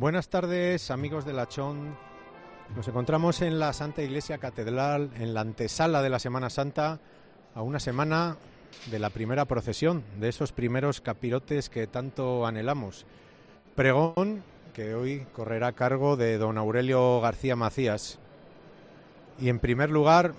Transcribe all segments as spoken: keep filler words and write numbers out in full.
Buenas tardes, amigos de La Chón. Nos encontramos en la Santa Iglesia Catedral, en la antesala de la Semana Santa, a una semana de la primera procesión, de esos primeros capirotes que tanto anhelamos. Pregón que hoy correrá a cargo de don Aurelio García Macías. Y en primer lugar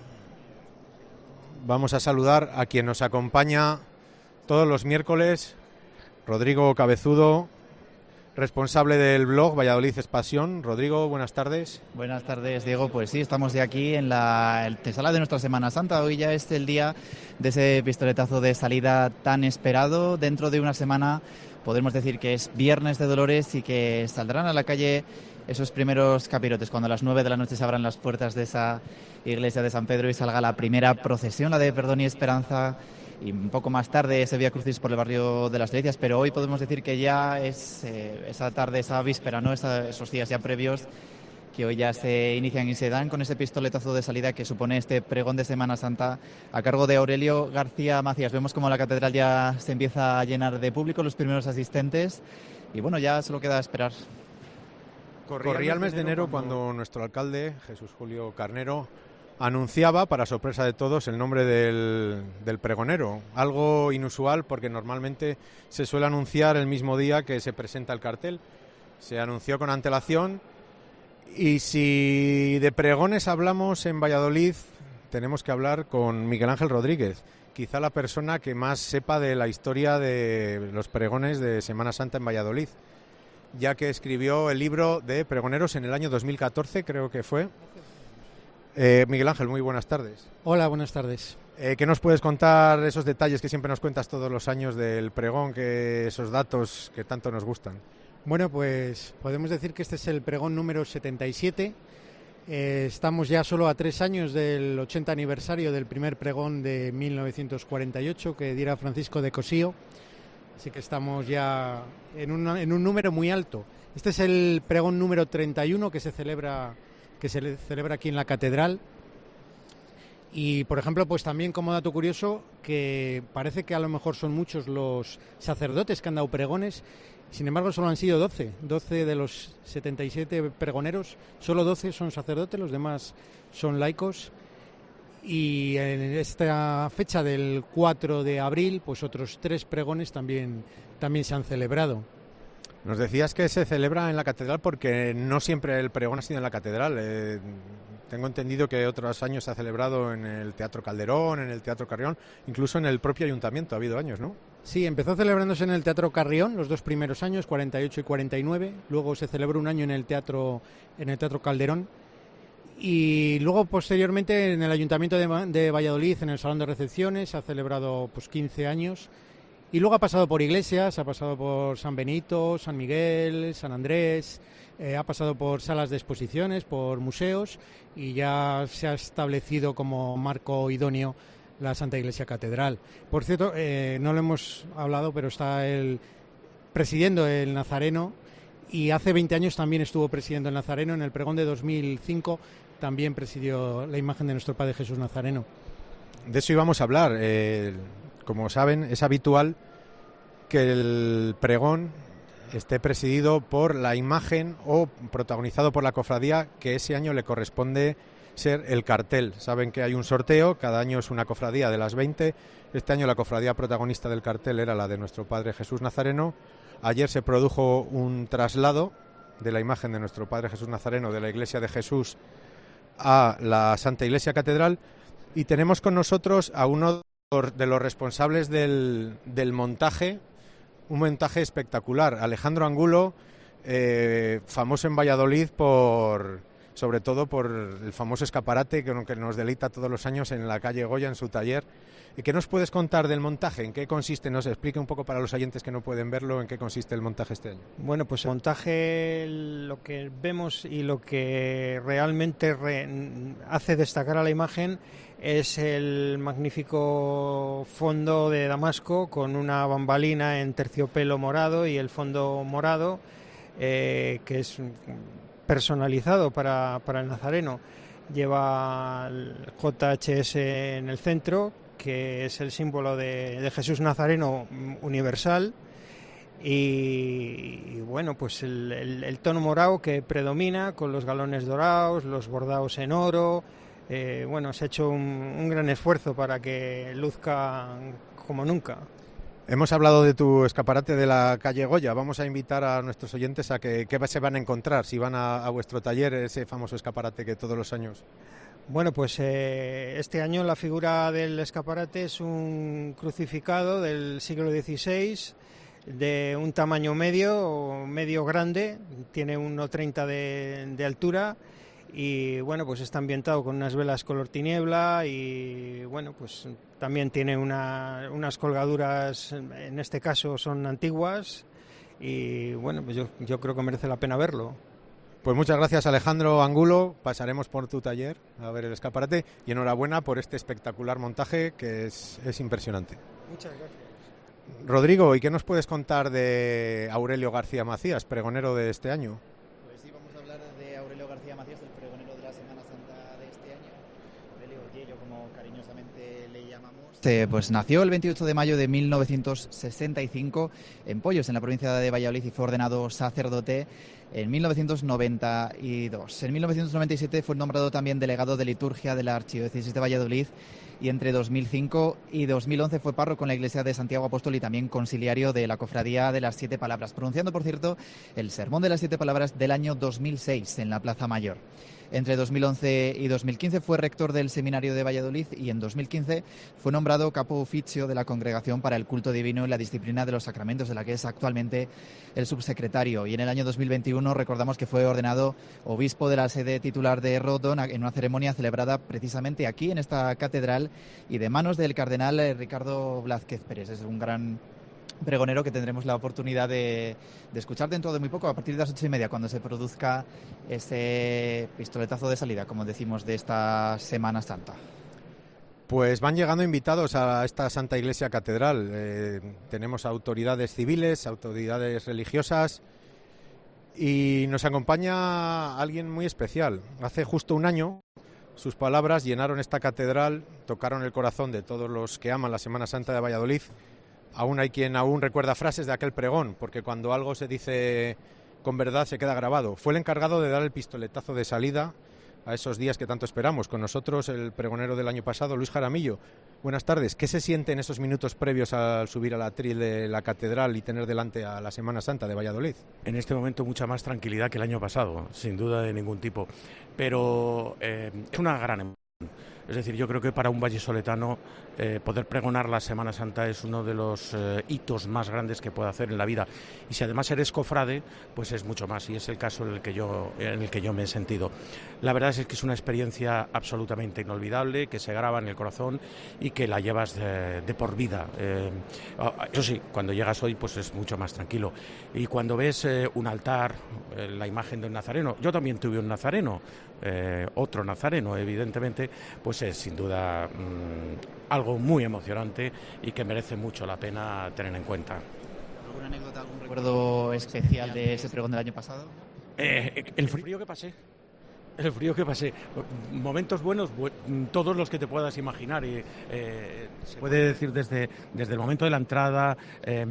vamos a saludar a quien nos acompaña todos los miércoles, Rodrigo Cabezudo, responsable del blog Valladolid es Pasión. Rodrigo, buenas tardes. Buenas tardes, Diego. Pues sí, estamos de aquí en la antesala de nuestra Semana Santa. Hoy ya es el día de ese pistoletazo de salida tan esperado. Dentro de una semana podemos decir que es Viernes de Dolores y que saldrán a la calle esos primeros capirotes, cuando a las nueve de la noche se abran las puertas de esa iglesia de San Pedro y salga la primera procesión, la de Perdón y Esperanza, y un poco más tarde ese Vía Crucis por el barrio de las Delicias. Pero hoy podemos decir que ya es eh, esa tarde, esa víspera, ¿no? Esa, esos días ya previos que hoy ya se inician y se dan con ese pistoletazo de salida que supone este pregón de Semana Santa a cargo de Aurelio García Macías. Vemos como la catedral ya se empieza a llenar de público, los primeros asistentes, y bueno, ya solo queda esperar. Corría, Corría el mes de enero cuando... cuando nuestro alcalde, Jesús Julio Carnero, anunciaba, para sorpresa de todos, el nombre del, del pregonero. Algo inusual porque normalmente se suele anunciar el mismo día que se presenta el cartel. Se anunció con antelación, y si de pregones hablamos en Valladolid, tenemos que hablar con Miguel Ángel Rodríguez, quizá la persona que más sepa de la historia de los pregones de Semana Santa en Valladolid, ya que escribió el libro de pregoneros en el año dos mil catorce, creo que fue. Eh, Miguel Ángel, muy buenas tardes. Hola, buenas tardes. Eh, ¿Qué nos puedes contar, esos detalles que siempre nos cuentas todos los años del pregón, que esos datos que tanto nos gustan? Bueno, pues podemos decir que este es el pregón número setenta y siete. Eh, estamos ya solo a tres años del ochenta aniversario del primer pregón de mil novecientos cuarenta y ocho que diera Francisco de Cosío. Así que estamos ya en un, en un número muy alto. Este es el pregón número treinta y uno que se celebra que se celebra aquí en la catedral. Y, por ejemplo, pues también como dato curioso, que parece que a lo mejor son muchos los sacerdotes que han dado pregones, sin embargo solo han sido doce, doce de los setenta y siete pregoneros, solo doce son sacerdotes, los demás son laicos. Y en esta fecha del cuatro de abril, pues otros tres pregones también, también se han celebrado. Nos decías que se celebra en la catedral porque no siempre el pregón ha sido en la catedral. Eh, tengo entendido que otros años se ha celebrado en el Teatro Calderón, en el Teatro Carrión, incluso en el propio ayuntamiento ha habido años, ¿no? Sí, empezó celebrándose en el Teatro Carrión los dos primeros años, cuarenta y ocho y cuarenta y nueve. Luego se celebró un año en el Teatro, en el Teatro Calderón. Y luego, posteriormente, en el Ayuntamiento de, de Valladolid, en el Salón de Recepciones, se ha celebrado pues quince años. Y luego ha pasado por iglesias, ha pasado por San Benito, San Miguel, San Andrés, eh, ha pasado por salas de exposiciones, por museos, y ya se ha establecido como marco idóneo la Santa Iglesia Catedral. Por cierto, eh, no lo hemos hablado, pero está el, presidiendo el Nazareno, y hace veinte años también estuvo presidiendo el Nazareno. En el pregón de dos mil cinco también presidió la imagen de nuestro Padre Jesús Nazareno. De eso íbamos a hablar. Eh, como saben, es habitual que el pregón esté presidido por la imagen o protagonizado por la cofradía que ese año le corresponde ser el cartel. Saben que hay un sorteo, cada año es una cofradía de las veinte. Este año la cofradía protagonista del cartel era la de nuestro Padre Jesús Nazareno. Ayer se produjo un traslado de la imagen de nuestro Padre Jesús Nazareno de la Iglesia de Jesús a la Santa Iglesia Catedral, y tenemos con nosotros a uno de los responsables del, del montaje, un montaje espectacular, Alejandro Angulo, eh, famoso en Valladolid por, sobre todo por el famoso escaparate que, que nos deleita todos los años en la calle Goya, en su taller. ¿Qué nos puedes contar del montaje? ¿En qué consiste? Nos explique un poco para los oyentes que no pueden verlo, ¿en qué consiste el montaje este año? Bueno, pues el montaje, lo que vemos y lo que realmente re, hace destacar a la imagen es el magnífico fondo de damasco con una bambalina en terciopelo morado y el fondo morado, eh, que es personalizado para, para el Nazareno. Lleva el J H S en el centro, que es el símbolo de, de Jesús Nazareno universal, Y, y bueno, pues el, el, el tono morado que predomina con los galones dorados, los bordados en oro. Eh, bueno, se ha hecho un, un gran esfuerzo para que luzca como nunca. Hemos hablado de tu escaparate de la calle Goya. Vamos a invitar a nuestros oyentes a que, que se van a encontrar si van a, a vuestro taller, ese famoso escaparate que todos los años... Bueno, pues eh, este año la figura del escaparate es un crucificado del siglo dieciséis, de un tamaño medio, medio grande, tiene uno treinta de, de altura, y bueno, pues está ambientado con unas velas color tiniebla y bueno, pues también tiene una, unas colgaduras, en este caso son antiguas, y bueno, pues yo, yo creo que merece la pena verlo. Pues muchas gracias, Alejandro Angulo. Pasaremos por tu taller a ver el escaparate y enhorabuena por este espectacular montaje que es, es impresionante. Muchas gracias. Rodrigo, ¿y qué nos puedes contar de Aurelio García Macías, pregonero de este año? Pues sí, vamos a hablar de Aurelio García Macías, el pregonero de la Semana Santa de este año. Aurelio Yello, como cariñosamente le llamamos. Eh, pues nació el veintiocho de mayo de mil novecientos sesenta y cinco en Pollos, en la provincia de Valladolid, y fue ordenado sacerdote en mil novecientos noventa y dos. En mil novecientos noventa y siete fue nombrado también delegado de liturgia de la Archidiócesis de Valladolid, y entre dos mil cinco y dos mil once fue párroco en la iglesia de Santiago Apóstol y también conciliario de la Cofradía de las Siete Palabras, pronunciando, por cierto, el Sermón de las Siete Palabras del año dos mil seis en la Plaza Mayor. Entre dos mil once y dos mil quince fue rector del Seminario de Valladolid y en dos mil quince fue nombrado capo oficio de la Congregación para el Culto Divino y la Disciplina de los Sacramentos, de la que es actualmente el subsecretario. Y en el año dos mil veintiuno recordamos que fue ordenado obispo de la sede titular de Rodón en una ceremonia celebrada precisamente aquí en esta catedral y de manos del cardenal Ricardo Blázquez Pérez. Es un gran pregonero que tendremos la oportunidad de, de escuchar dentro de muy poco, a partir de las ocho y media, cuando se produzca ese pistoletazo de salida, como decimos, de esta Semana Santa. Pues van llegando invitados a esta Santa Iglesia Catedral. Eh, tenemos autoridades civiles, autoridades religiosas y nos acompaña alguien muy especial. Hace justo un año sus palabras llenaron esta catedral, tocaron el corazón de todos los que aman la Semana Santa de Valladolid. Aún hay quien aún recuerda frases de aquel pregón, porque cuando algo se dice con verdad se queda grabado. Fue el encargado de dar el pistoletazo de salida a esos días que tanto esperamos. Con nosotros el pregonero del año pasado, Luis Jaramillo. Buenas tardes. ¿Qué se siente en esos minutos previos al subir a la atril de la catedral y tener delante a la Semana Santa de Valladolid? En este momento mucha más tranquilidad que el año pasado, sin duda de ningún tipo. Pero eh, es una gran emoción. Es decir, yo creo que para un vallisoletano eh, poder pregonar la Semana Santa es uno de los eh, hitos más grandes que puede hacer en la vida. Y si además eres cofrade, pues es mucho más, y es el caso en el que yo, en el que yo me he sentido. La verdad es que es una experiencia absolutamente inolvidable, que se graba en el corazón y que la llevas de, de por vida. Eh, eso sí, cuando llegas hoy pues es mucho más tranquilo. Y cuando ves eh, un altar, eh, la imagen de un nazareno, yo también tuve un nazareno, eh, otro nazareno evidentemente, pues es sin duda mmm, algo muy emocionante y que merece mucho la pena tener en cuenta. ¿Alguna anécdota, algún recuerdo especial de ese pregón del año pasado? Eh, el frío que pasé. El frío que pasé. Momentos buenos, bu todos los que te puedas imaginar. Y, eh, se puede decir desde, desde el momento de la entrada, eh,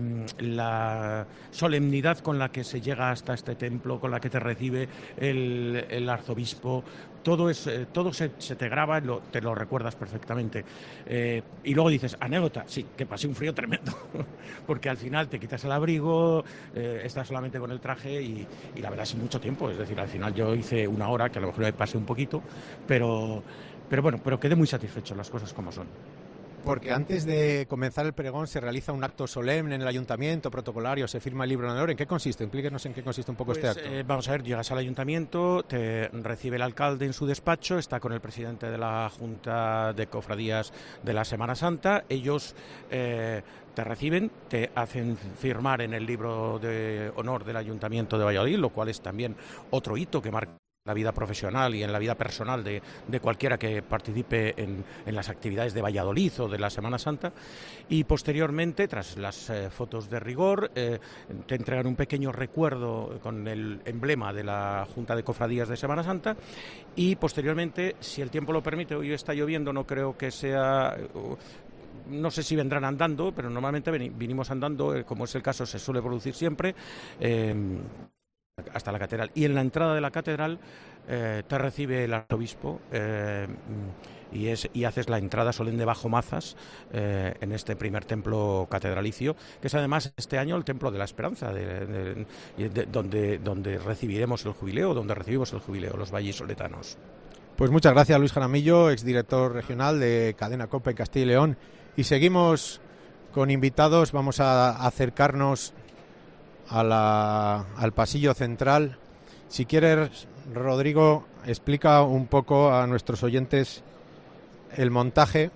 la solemnidad con la que se llega hasta este templo, con la que te recibe el, el arzobispo. Todo, es, eh, todo se, se te graba, lo, te lo recuerdas perfectamente. Eh, y luego dices, anécdota, sí, que pasé un frío tremendo. Porque al final te quitas el abrigo, eh, estás solamente con el traje y, y la verdad es mucho tiempo. Es decir, al final yo hice una hora, que a lo mejor me pasé un poquito, pero, pero bueno, pero quedé muy satisfecho, las cosas como son. Porque antes de comenzar el pregón se realiza un acto solemne en el ayuntamiento, protocolario, se firma el libro de honor. ¿En qué consiste? Explíquenos en qué consiste un poco pues, este acto. Eh, vamos a ver, llegas al ayuntamiento, te recibe el alcalde en su despacho, está con el presidente de la Junta de Cofradías de la Semana Santa. Ellos eh, te reciben, te hacen firmar en el libro de honor del ayuntamiento de Valladolid, lo cual es también otro hito que marca la vida profesional y en la vida personal de, de cualquiera que participe en, en las actividades de Valladolid o de la Semana Santa, y posteriormente, tras las eh, fotos de rigor, eh, te entregan un pequeño recuerdo con el emblema de la Junta de Cofradías de Semana Santa, y posteriormente, si el tiempo lo permite, hoy está lloviendo, no creo que sea... Uh, no sé si vendrán andando, pero normalmente vinimos andando, eh, como es el caso, se suele producir siempre, eh, hasta la catedral. Y en la entrada de la catedral eh, te recibe el arzobispo eh, y, es, y haces la entrada solemne bajo mazas eh, en este primer templo catedralicio, que es además este año el Templo de la Esperanza, de, de, de, donde, donde recibiremos el jubileo, donde recibimos el jubileo, los vallisoletanos. Pues muchas gracias, Luis Jaramillo, exdirector regional de Cadena COPE Castilla y León. Y seguimos con invitados, vamos a acercarnos a la, al pasillo central. Si quieres, Rodrigo, explica un poco a nuestros oyentes el montaje.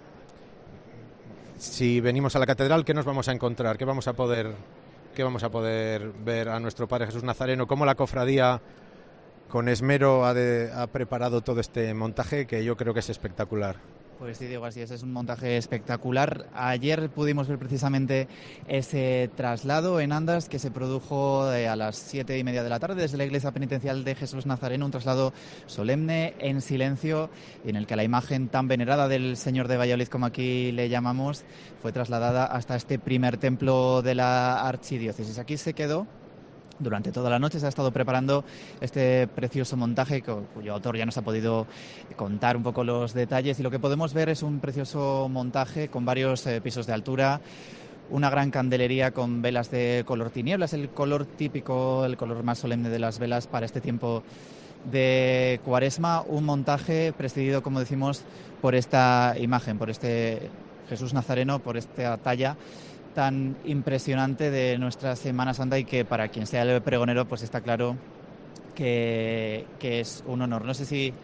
Si venimos a la catedral, ¿qué nos vamos a encontrar? ¿Qué vamos a poder, qué vamos a poder ver a nuestro Padre Jesús Nazareno? ¿Cómo la cofradía con esmero ha, de, ha preparado todo este montaje, que yo creo que es espectacular? Pues sí, Diego, así es, es un montaje espectacular. Ayer pudimos ver precisamente ese traslado en andas que se produjo eh, a las siete y media de la tarde desde la Iglesia Penitencial de Jesús Nazareno, un traslado solemne, en silencio, y en el que la imagen tan venerada del Señor de Valladolid, como aquí le llamamos, fue trasladada hasta este primer templo de la archidiócesis. Aquí se quedó. Durante toda la noche se ha estado preparando este precioso montaje cuyo autor ya nos ha podido contar un poco los detalles, y lo que podemos ver es un precioso montaje con varios eh, pisos de altura, una gran candelería con velas de color tinieblas, el color típico, el color más solemne de las velas para este tiempo de Cuaresma, un montaje presidido, como decimos, por esta imagen, por este Jesús Nazareno, por esta talla tan impresionante de nuestra Semana Santa, y que para quien sea el pregonero pues está claro que, que es un honor. No sé si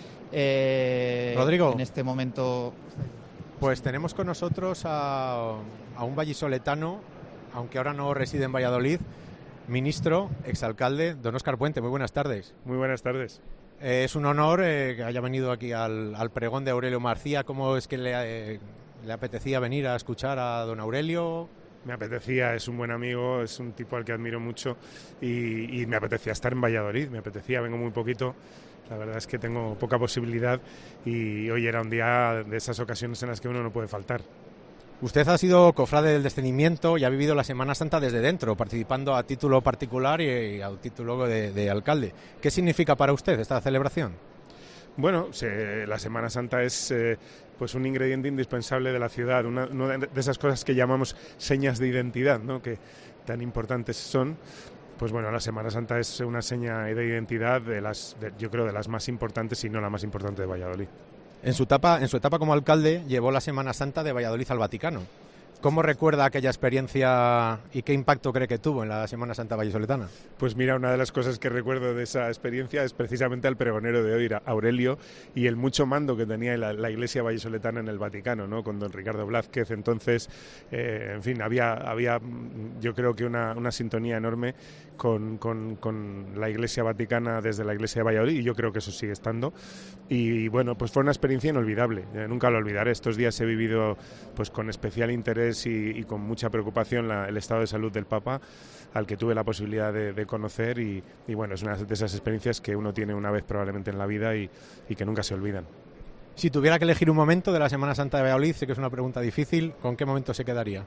eh, Rodrigo, en este momento... Pues tenemos con nosotros a, a un vallisoletano, aunque ahora no reside en Valladolid, ministro, exalcalde, don Óscar Puente. Muy buenas tardes. Muy buenas tardes. Eh, es un honor eh, que haya venido aquí al, al pregón de Aurelio Marcía. ¿Cómo es que le... Eh, ¿Le apetecía venir a escuchar a don Aurelio? Me apetecía, es un buen amigo, es un tipo al que admiro mucho, y, y me apetecía estar en Valladolid, me apetecía, vengo muy poquito, la verdad es que tengo poca posibilidad, y hoy era un día de esas ocasiones en las que uno no puede faltar. Usted ha sido cofrade del Descendimiento y ha vivido la Semana Santa desde dentro, participando a título particular y a título de, de alcalde. ¿Qué significa para usted esta celebración? Bueno, se, la Semana Santa es eh, pues un ingrediente indispensable de la ciudad, una, una de esas cosas que llamamos señas de identidad, ¿no?, que tan importantes son. Pues bueno, la Semana Santa es una seña de identidad de las, de, yo creo, de las más importantes, si no la más importante de Valladolid. En su etapa, en su etapa como alcalde, llevó la Semana Santa de Valladolid al Vaticano. ¿Cómo recuerda aquella experiencia y qué impacto cree que tuvo en la Semana Santa vallisoletana? Pues mira, una de las cosas que recuerdo de esa experiencia es precisamente al pregonero de hoy, Aurelio, y el mucho mando que tenía la, la Iglesia vallisoletana en el Vaticano, ¿no?, con don Ricardo Blázquez. Entonces, eh, en fin, había, había yo creo que una, una sintonía enorme con, con, con la Iglesia Vaticana desde la Iglesia de Valladolid, y yo creo que eso sigue estando. Y, y bueno, pues fue una experiencia inolvidable, eh, nunca lo olvidaré. Estos días he vivido pues con especial interés Y, y con mucha preocupación la, el estado de salud del Papa, al que tuve la posibilidad de, de conocer, y, y bueno, es una de esas experiencias que uno tiene una vez probablemente en la vida y, y que nunca se olvidan. Si tuviera que elegir un momento de la Semana Santa de Valladolid, sé que es una pregunta difícil, ¿con qué momento se quedaría?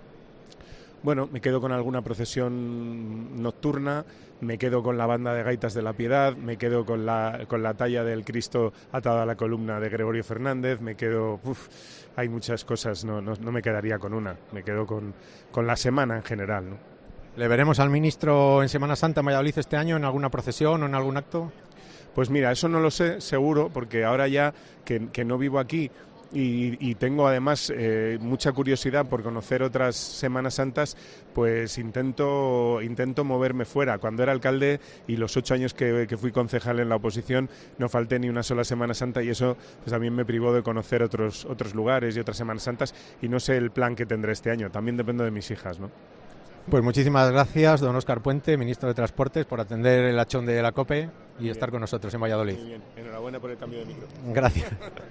Bueno, me quedo con alguna procesión nocturna, me quedo con la banda de gaitas de la Piedad, me quedo con la, con la talla del Cristo atado a la columna de Gregorio Fernández, me quedo... Uf, hay muchas cosas, no, no, no me quedaría con una, me quedo con, con la semana en general, ¿no? ¿Le veremos al ministro en Semana Santa en Valladolid este año en alguna procesión o en algún acto? Pues mira, eso no lo sé seguro, porque ahora ya que, que no vivo aquí, Y, y tengo además eh, mucha curiosidad por conocer otras Semanas Santas, pues intento intento moverme fuera. Cuando era alcalde y los ocho años que, que fui concejal en la oposición, no falté ni una sola Semana Santa, y eso pues también me privó de conocer otros otros lugares y otras Semanas Santas, y no sé el plan que tendré este año, también depende de mis hijas, ¿no? Pues muchísimas gracias, don Óscar Puente, ministro de Transportes, por atender el hachón de la COPE y Muy estar bien. con nosotros en Valladolid. Muy bien, enhorabuena por el cambio de micro. Gracias.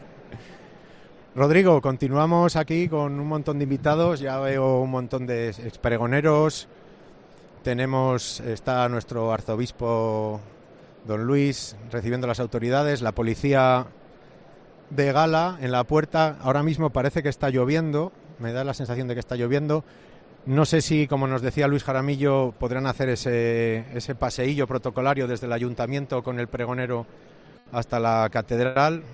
Rodrigo, continuamos aquí con un montón de invitados, ya veo un montón de expregoneros, tenemos, está nuestro arzobispo don Luis recibiendo a las autoridades, la policía de gala en la puerta, ahora mismo parece que está lloviendo, me da la sensación de que está lloviendo. No sé si, como nos decía Luis Jaramillo, podrán hacer ese, ese paseillo protocolario desde el ayuntamiento con el pregonero hasta la catedral.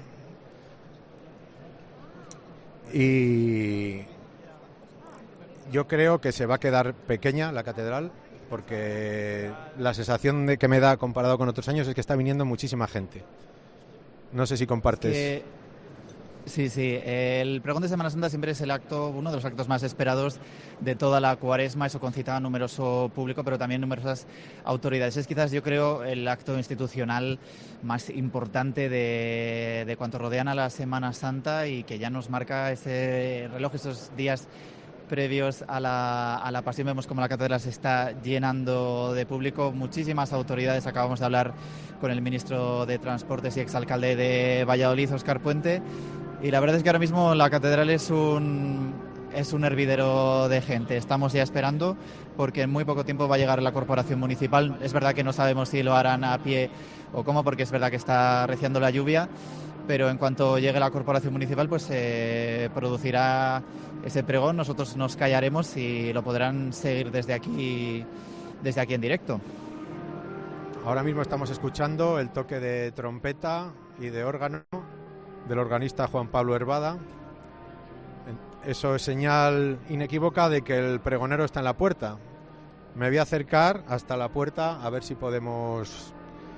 Y yo creo que se va a quedar pequeña la catedral, porque la sensación de que me da comparado con otros años es que está viniendo muchísima gente. No sé si compartes. Que, sí, sí. El pregón de Semana Santa siempre es el acto, uno de los actos más esperados de toda la Cuaresma. Eso concita a numeroso público, pero también numerosas autoridades. Es quizás, yo creo, el acto institucional más importante de, de cuanto rodean a la Semana Santa y que ya nos marca ese reloj, esos días previos a la, a la pasión. Vemos como la catedral se está llenando de público, muchísimas autoridades. Acabamos de hablar con el ministro de Transportes y exalcalde de Valladolid, Óscar Puente, y la verdad es que ahora mismo la catedral es un, es un hervidero de gente. Estamos ya esperando porque en muy poco tiempo va a llegar la corporación municipal. Es verdad que no sabemos si lo harán a pie o cómo, porque es verdad que está arreciando la lluvia, pero en cuanto llegue la corporación municipal pues se eh, producirá ese pregón. Nosotros nos callaremos y lo podrán seguir desde aquí, desde aquí en directo. Ahora mismo estamos escuchando el toque de trompeta y de órgano del organista Juan Pablo Hervada. Eso es señal inequívoca de que el pregonero está en la puerta. Me voy a acercar hasta la puerta a ver si podemos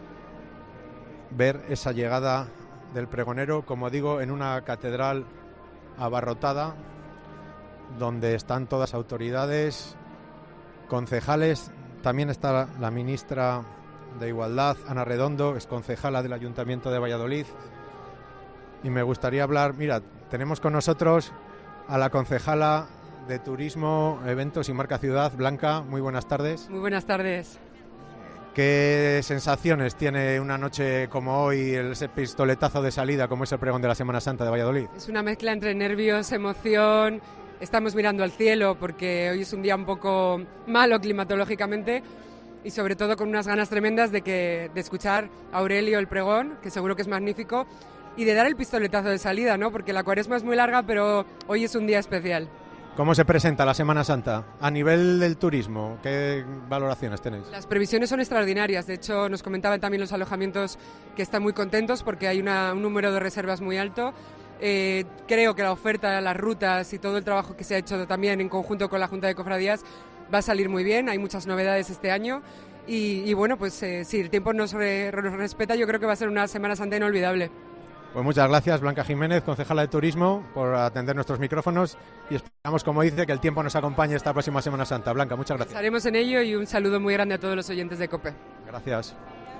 ver esa llegada del pregonero, como digo, en una catedral abarrotada, donde están todas las autoridades, concejales. También está la, la ministra de Igualdad, Ana Redondo, es concejala del Ayuntamiento de Valladolid. Y me gustaría hablar, mira, tenemos con nosotros a la concejala de Turismo, Eventos y Marca Ciudad, Blanca. Muy buenas tardes. Muy buenas tardes. ¿Qué sensaciones tiene una noche como hoy, el ese pistoletazo de salida como es el pregón de la Semana Santa de Valladolid? Es una mezcla entre nervios, emoción. Estamos mirando al cielo porque hoy es un día un poco malo climatológicamente y sobre todo con unas ganas tremendas de, que, de escuchar a Aurelio el pregón, que seguro que es magnífico, y de dar el pistoletazo de salida, ¿no? Porque la Cuaresma es muy larga, pero hoy es un día especial. ¿Cómo se presenta la Semana Santa? A nivel del turismo, ¿qué valoraciones tenéis? Las previsiones son extraordinarias. De hecho, nos comentaban también los alojamientos que están muy contentos porque hay una, un número de reservas muy alto. Eh, creo que la oferta, las rutas y todo el trabajo que se ha hecho también en conjunto con la Junta de Cofradías va a salir muy bien. Hay muchas novedades este año y, y bueno, pues eh, si el tiempo nos, re, nos respeta, yo creo que va a ser una Semana Santa inolvidable. Pues muchas gracias, Blanca Jiménez, concejala de Turismo, por atender nuestros micrófonos y esperamos, como dice, que el tiempo nos acompañe esta próxima Semana Santa. Blanca, muchas gracias. Estaremos en ello y un saludo muy grande a todos los oyentes de COPE. Gracias.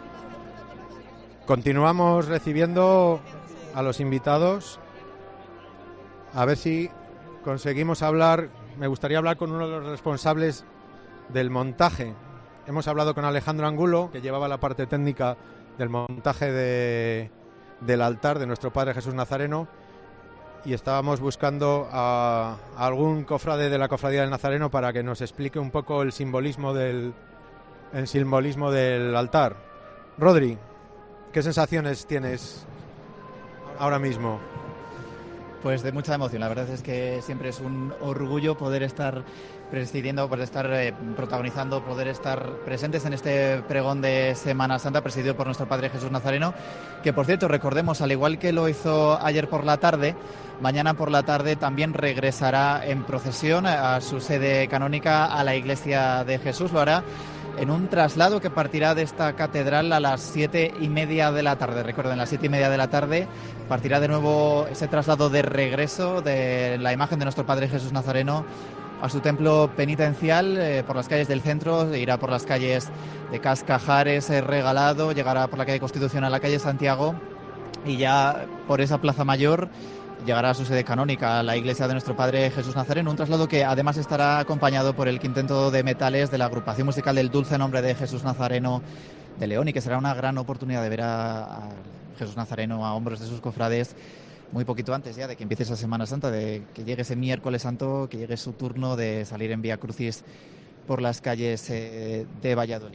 Continuamos recibiendo a los invitados. A ver si conseguimos hablar. Me gustaría hablar con uno de los responsables del montaje. Hemos hablado con Alejandro Angulo, que llevaba la parte técnica del montaje de... del altar de nuestro Padre Jesús Nazareno, y estábamos buscando a, a algún cofrade de la Cofradía del Nazareno para que nos explique un poco el simbolismo del el simbolismo del altar. Rodri, ¿qué sensaciones tienes ahora mismo? Pues de mucha emoción. La verdad es que siempre es un orgullo poder estar presidiendo, poder estar eh, protagonizando, poder estar presentes en este pregón de Semana Santa presidido por nuestro Padre Jesús Nazareno, que por cierto, recordemos, al igual que lo hizo ayer por la tarde, mañana por la tarde también regresará en procesión a su sede canónica, a la Iglesia de Jesús. Lo hará en un traslado que partirá de esta catedral a las siete y media de la tarde. Recuerden, a las siete y media de la tarde partirá de nuevo ese traslado de regreso de la imagen de nuestro Padre Jesús Nazareno a su templo penitencial eh, por las calles del centro. Irá por las calles de Cascajares, eh, Regalado, llegará por la calle Constitución a la calle Santiago y ya por esa plaza mayor llegará a su sede canónica, la iglesia de nuestro Padre Jesús Nazareno, un traslado que además estará acompañado por el quinteto de metales de la agrupación musical del Dulce Nombre de Jesús Nazareno de León, y que será una gran oportunidad de ver a, a Jesús Nazareno a hombros de sus cofrades muy poquito antes ya de que empiece esa Semana Santa, de que llegue ese miércoles santo, que llegue su turno de salir en Vía Crucis por las calles eh, de Valladolid.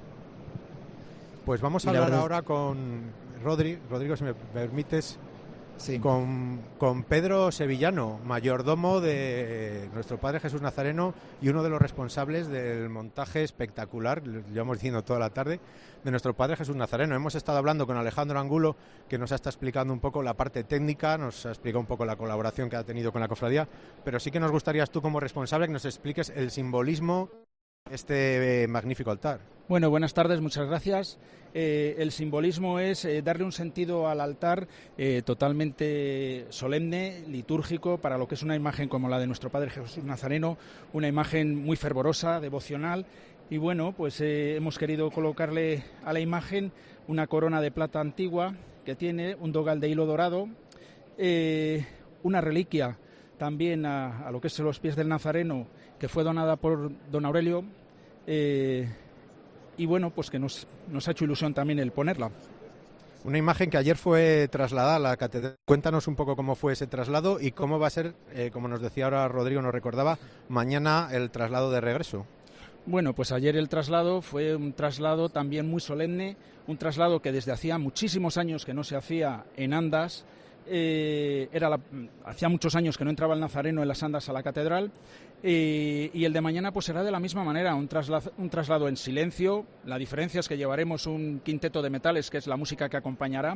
Pues vamos a hablar ahora con Rodri. Rodrigo, si me permites, Sí. Con, con Pedro Sevillano, mayordomo de nuestro Padre Jesús Nazareno y uno de los responsables del montaje espectacular, lo llevamos diciendo toda la tarde, de nuestro Padre Jesús Nazareno. Hemos estado hablando con Alejandro Angulo, que nos ha estado explicando un poco la parte técnica, nos ha explicado un poco la colaboración que ha tenido con la cofradía, pero sí que nos gustaría tú como responsable que nos expliques el simbolismo de este eh, magnífico altar. Bueno, buenas tardes, muchas gracias. Eh, el simbolismo es eh, darle un sentido al altar eh, totalmente solemne, litúrgico, para lo que es una imagen como la de nuestro Padre Jesús Nazareno, una imagen muy fervorosa, devocional, y bueno, pues eh, hemos querido colocarle a la imagen una corona de plata antigua que tiene un dogal de hilo dorado, eh, una reliquia también a, a lo que es los pies del Nazareno, que fue donada por don Aurelio, eh, y bueno, pues que nos, nos ha hecho ilusión también el ponerla. Una imagen que ayer fue trasladada a la catedral. Cuéntanos un poco cómo fue ese traslado y cómo va a ser, eh, como nos decía ahora Rodrigo, nos recordaba, mañana el traslado de regreso. Bueno, pues ayer el traslado fue un traslado también muy solemne, un traslado que desde hacía muchísimos años que no se hacía en andas. Eh, era la, hacía muchos años que no entraba el Nazareno en las andas a la catedral, eh, y el de mañana pues será de la misma manera, un traslado, un traslado en silencio. La diferencia es que llevaremos un quinteto de metales, que es la música que acompañará,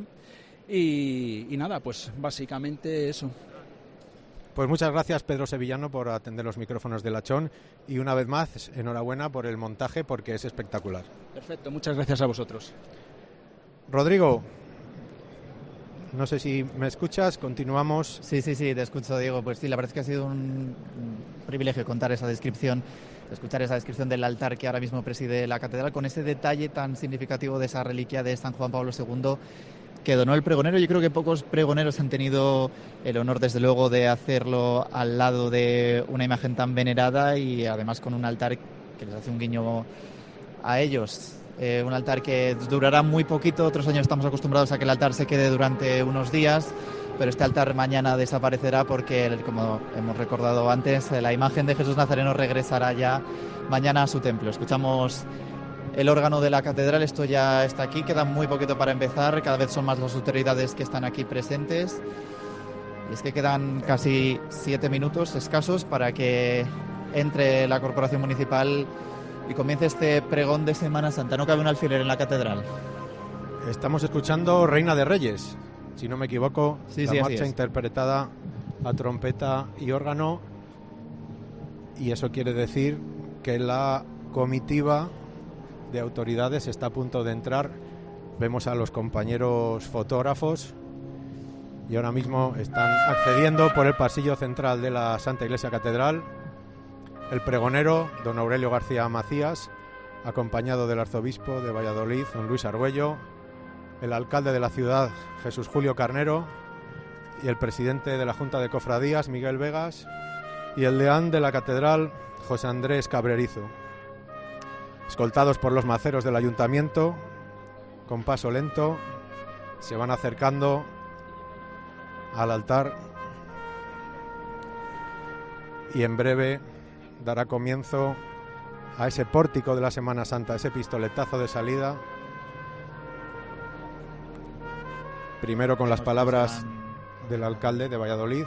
y, y nada, pues básicamente eso. Pues muchas gracias, Pedro Sevillano, por atender los micrófonos de Lachón, y una vez más enhorabuena por el montaje, porque es espectacular. Perfecto, muchas gracias a vosotros. Rodrigo, no sé si me escuchas, continuamos. Sí, sí, sí, te escucho, Diego. Pues sí, la verdad es que ha sido un privilegio contar esa descripción, escuchar esa descripción del altar que ahora mismo preside la catedral, con ese detalle tan significativo de esa reliquia de San Juan Pablo segundo que donó el pregonero. Yo creo que pocos pregoneros han tenido el honor, desde luego, de hacerlo al lado de una imagen tan venerada y además con un altar que les hace un guiño a ellos. Eh, un altar que durará muy poquito. Otros años estamos acostumbrados a que el altar se quede durante unos días, pero este altar mañana desaparecerá porque, como hemos recordado antes, la imagen de Jesús Nazareno regresará ya mañana a su templo. Escuchamos el órgano de la catedral, esto ya está aquí, queda muy poquito para empezar, cada vez son más las autoridades que están aquí presentes, y es que quedan casi siete minutos escasos para que entre la corporación municipal y comience este pregón de Semana Santa. No cabe un alfiler en la catedral. Estamos escuchando Reina de Reyes, si no me equivoco, sí, la sí, marcha interpretada a trompeta y órgano, y eso quiere decir que la comitiva de autoridades está a punto de entrar. Vemos a los compañeros fotógrafos y ahora mismo están accediendo por el pasillo central de la Santa Iglesia Catedral. El pregonero, don Aurelio García Macías, acompañado del arzobispo de Valladolid, don Luis Argüello, el alcalde de la ciudad, Jesús Julio Carnero, y el presidente de la Junta de Cofradías, Miguel Vegas, y el deán de la catedral, José Andrés Cabrerizo. Escoltados por los maceros del ayuntamiento, con paso lento, se van acercando al altar y en breve dará comienzo a ese pórtico de la Semana Santa, ese pistoletazo de salida. Primero con las palabras del alcalde de Valladolid.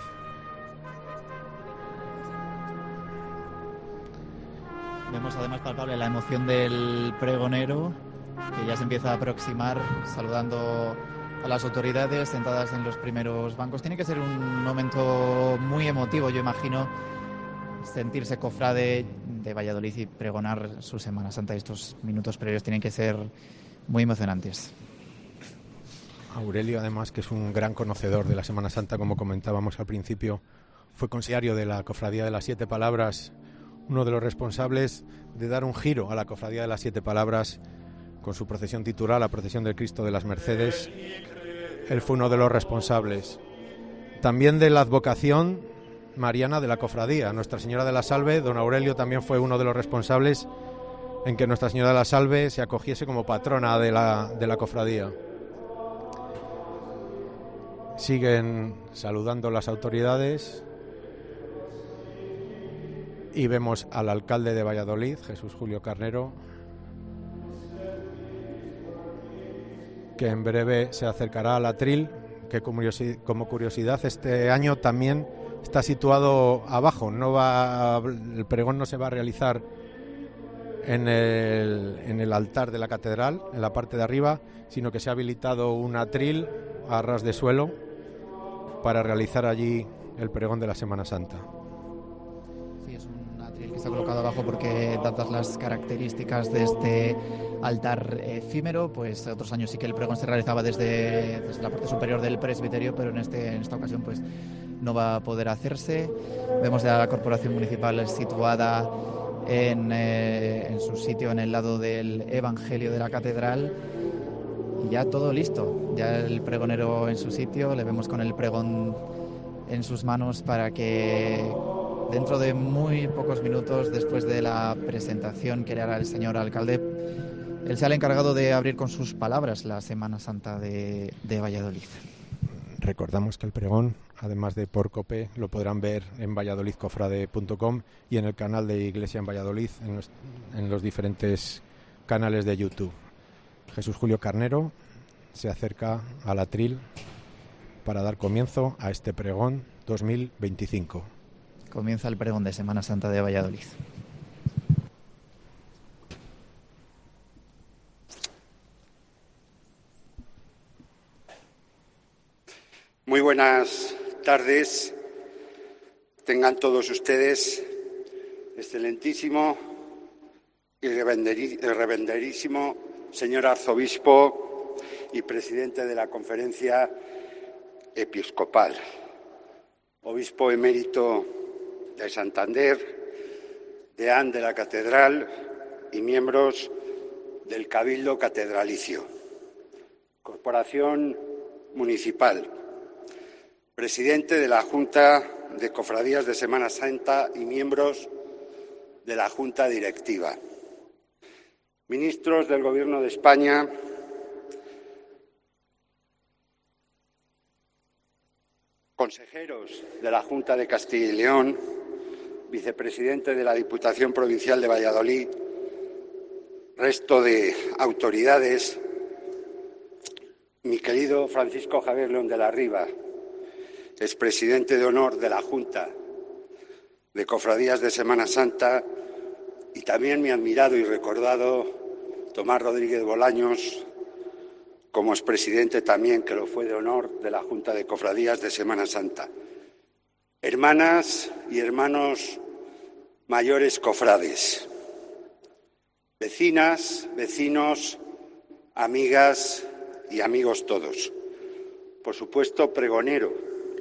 Vemos además palpable la emoción del pregonero, que ya se empieza a aproximar, saludando a las autoridades sentadas en los primeros bancos. Tiene que ser un momento muy emotivo, yo imagino, sentirse cofrade de Valladolid y pregonar su Semana Santa. Estos minutos previos tienen que ser muy emocionantes. Aurelio, además, que es un gran conocedor de la Semana Santa, como comentábamos al principio, fue consiliario de la Cofradía de las Siete Palabras, uno de los responsables de dar un giro a la Cofradía de las Siete Palabras con su procesión titular, la procesión del Cristo de las Mercedes. Él fue uno de los responsables. También de la advocación mariana de la cofradía, Nuestra Señora de la Salve. Don Aurelio también fue uno de los responsables en que Nuestra Señora de la Salve se acogiese como patrona de la, de la cofradía. Siguen saludando las autoridades y vemos al alcalde de Valladolid, Jesús Julio Carnero, que en breve se acercará al atril que como curiosidad este año también está situado abajo. No va, el pregón no se va a realizar en el, en el altar de la catedral, en la parte de arriba, sino que se ha habilitado un atril a ras de suelo para realizar allí el pregón de la Semana Santa. Sí, es un atril que está colocado abajo porque, dadas las características de este altar efímero, pues otros años sí que el pregón se realizaba desde, desde la parte superior del presbiterio, pero en, este, en esta ocasión pues no va a poder hacerse. Vemos ya la corporación municipal situada en, eh, en su sitio en el lado del Evangelio de la catedral. Y ya todo listo, ya el pregonero en su sitio, le vemos con el pregón en sus manos para que dentro de muy pocos minutos, después de la presentación que le hará el señor alcalde, él sea el encargado de abrir con sus palabras la Semana Santa de, de Valladolid. Recordamos que el pregón, además de por COPE, lo podrán ver en valladolid cofrade punto com y en el canal de Iglesia en Valladolid, en los, en los diferentes canales de YouTube. Jesús Julio Carnero se acerca al atril para dar comienzo a este pregón dos mil veinticinco. Comienza el pregón de Semana Santa de Valladolid. Muy buenas tardes. Tengan todos ustedes, excelentísimo y reverenderísimo señor arzobispo y presidente de la Conferencia Episcopal, obispo emérito de Santander, deán de la Catedral y miembros del Cabildo Catedralicio, Corporación Municipal, presidente de la Junta de Cofradías de Semana Santa y miembros de la Junta Directiva, ministros del Gobierno de España, consejeros de la Junta de Castilla y León, vicepresidente de la Diputación Provincial de Valladolid, resto de autoridades, mi querido Francisco Javier León de la Riva, expresidente de honor de la Junta de Cofradías de Semana Santa, y también mi admirado y recordado Tomás Rodríguez Bolaños, como expresidente también, que lo fue de honor, de la Junta de Cofradías de Semana Santa. Hermanas y hermanos mayores cofrades, vecinas, vecinos, amigas y amigos todos, por supuesto pregonero,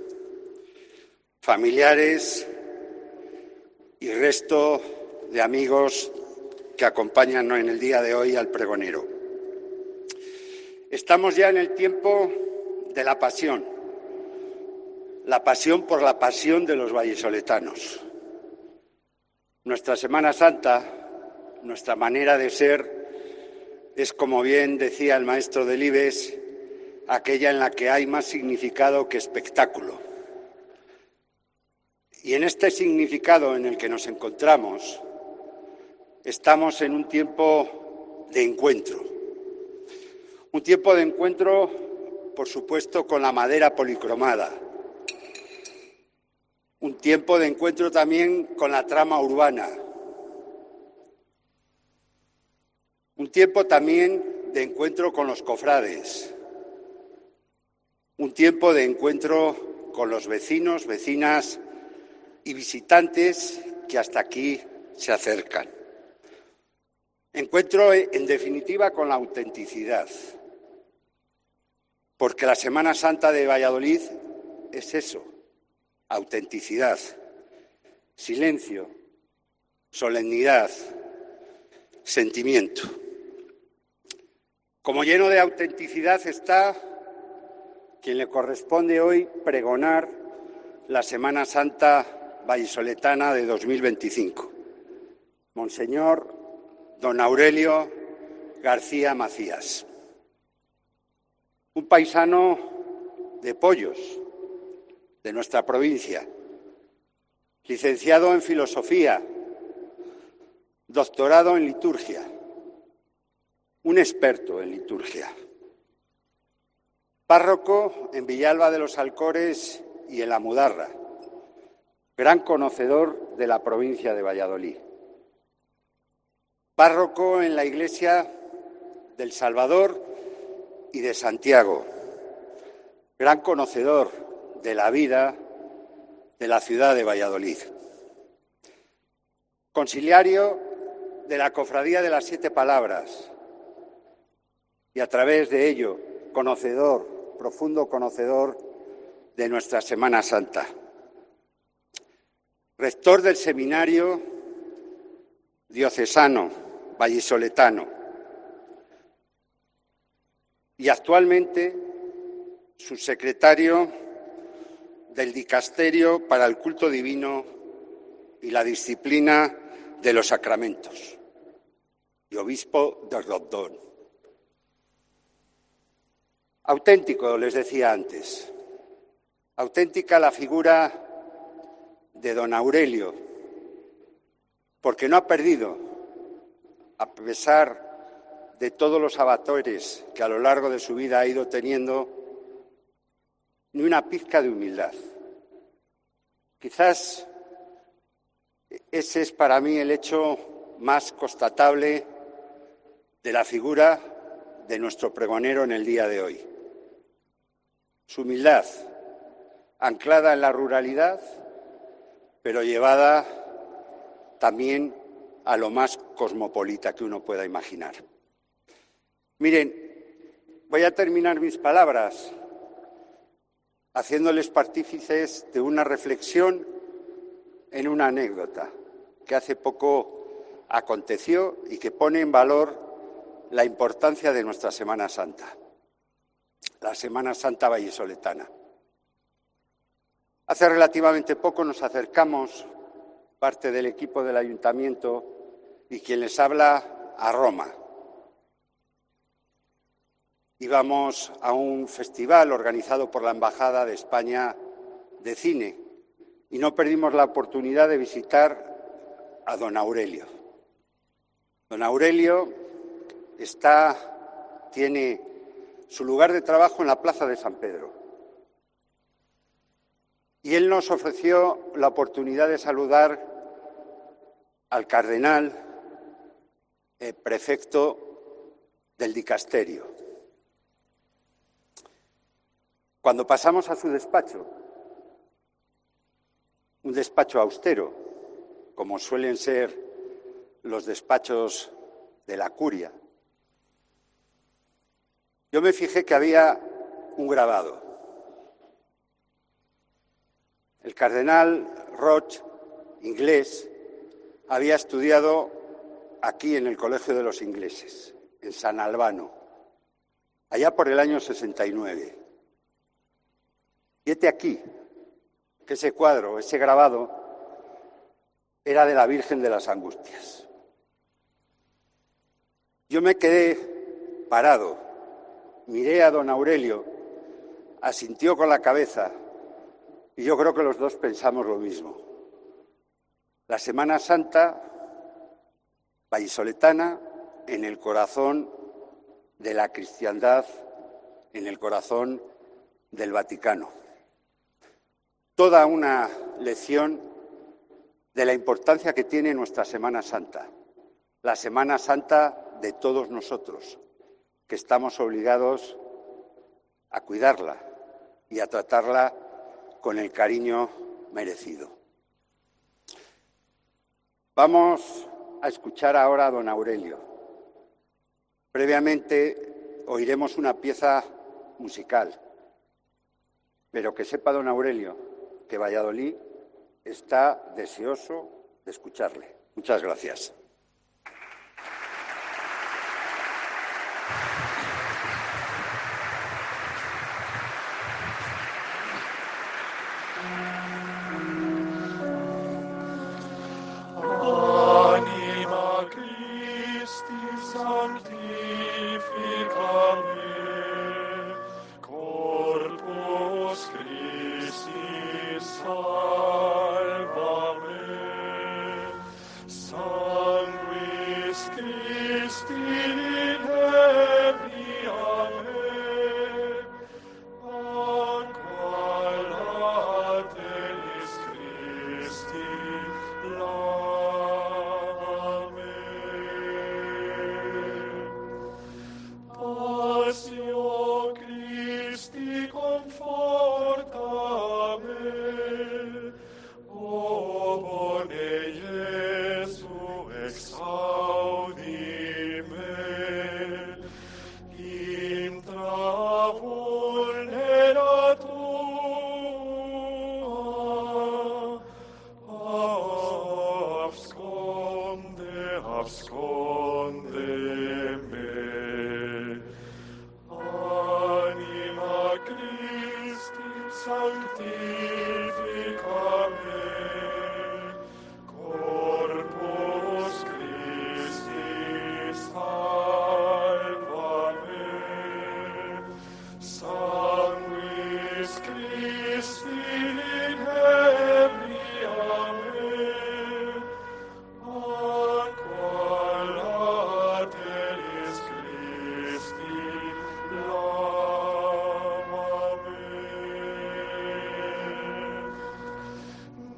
familiares y resto de amigos que acompañan en el día de hoy al pregonero. Estamos ya en el tiempo de la pasión, la pasión por la pasión de los vallisoletanos. Nuestra Semana Santa, nuestra manera de ser, es, como bien decía el maestro Delibes, aquella en la que hay más significado que espectáculo. Y en este significado en el que nos encontramos, estamos en un tiempo de encuentro. Un tiempo de encuentro, por supuesto, con la madera policromada. Un tiempo de encuentro también con la trama urbana. Un tiempo también de encuentro con los cofrades. Un tiempo de encuentro con los vecinos, vecinas y visitantes que hasta aquí se acercan. Encuentro, en definitiva, con la autenticidad, porque la Semana Santa de Valladolid es eso, autenticidad, silencio, solemnidad, sentimiento. Como lleno de autenticidad está quien le corresponde hoy pregonar la Semana Santa vallisoletana de dos mil veinticinco, Monseñor don Aurelio García Macías, un paisano de Pollos, de nuestra provincia, licenciado en Filosofía, doctorado en Liturgia, un experto en liturgia. Párroco en Villalba de los Alcores y en La Mudarra, gran conocedor de la provincia de Valladolid. Párroco en la iglesia del Salvador y de Santiago, gran conocedor de la vida de la ciudad de Valladolid. Conciliario de la Cofradía de las Siete Palabras y a través de ello conocedor, profundo conocedor de nuestra Semana Santa. Rector del Seminario Diocesano Vallisoletano y actualmente subsecretario del Dicasterio para el Culto Divino y la Disciplina de los Sacramentos y obispo de Rodón. Auténtico, les decía antes, auténtica la figura de don Aurelio, porque no ha perdido, a pesar de todos los avatares que a lo largo de su vida ha ido teniendo, ni una pizca de humildad. Quizás ese es para mí el hecho más constatable de la figura de nuestro pregonero en el día de hoy. Su humildad, anclada en la ruralidad, pero llevada también a lo más cosmopolita que uno pueda imaginar. Miren, voy a terminar mis palabras haciéndoles partícipes de una reflexión en una anécdota que hace poco aconteció y que pone en valor la importancia de nuestra Semana Santa, la Semana Santa vallisoletana. Hace relativamente poco nos acercamos, parte del equipo del Ayuntamiento y quien les habla, a Roma. Íbamos a un festival organizado por la Embajada de España de Cine y no perdimos la oportunidad de visitar a don Aurelio. Don Aurelio está, tiene su lugar de trabajo en la Plaza de San Pedro. Y él nos ofreció la oportunidad de saludar al cardenal eh, prefecto del dicasterio. Cuando pasamos a su despacho, un despacho austero, como suelen ser los despachos de la curia, yo me fijé que había un grabado. El cardenal Roch, inglés, había estudiado aquí en el Colegio de los Ingleses, en San Albano, allá por el año sesenta y nueve. Y este aquí, que ese cuadro, ese grabado, era de la Virgen de las Angustias. Yo me quedé parado, miré a don Aurelio, asintió con la cabeza y yo creo que los dos pensamos lo mismo. La Semana Santa vallisoletana en el corazón de la cristiandad, en el corazón del Vaticano. Toda una lección de la importancia que tiene nuestra Semana Santa, la Semana Santa de todos nosotros, que estamos obligados a cuidarla y a tratarla con el cariño merecido. Vamos a escuchar ahora a don Aurelio. Previamente oiremos una pieza musical, pero que sepa don Aurelio que Valladolid está deseoso de escucharle. Muchas gracias.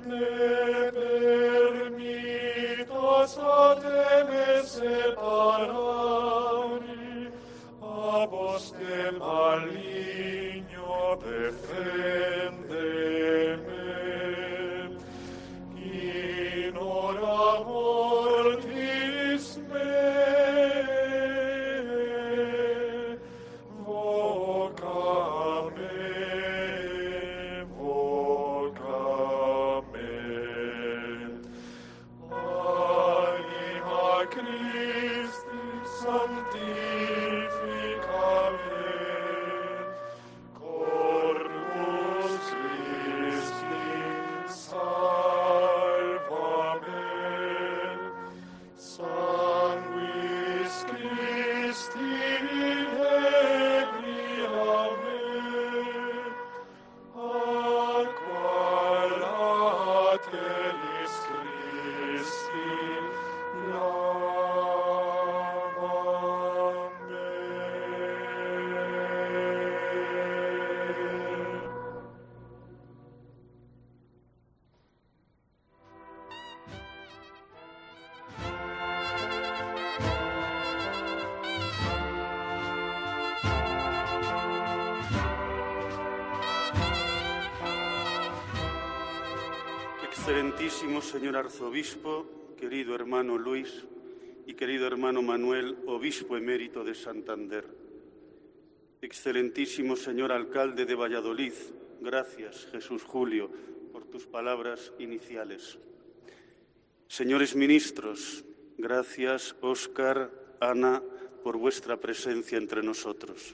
Excelentísimo señor arzobispo, querido hermano Luis y querido hermano Manuel, obispo emérito de Santander. Excelentísimo señor alcalde de Valladolid, gracias, Jesús Julio, por tus palabras iniciales. Señores ministros, gracias, Óscar, Ana, por vuestra presencia entre nosotros.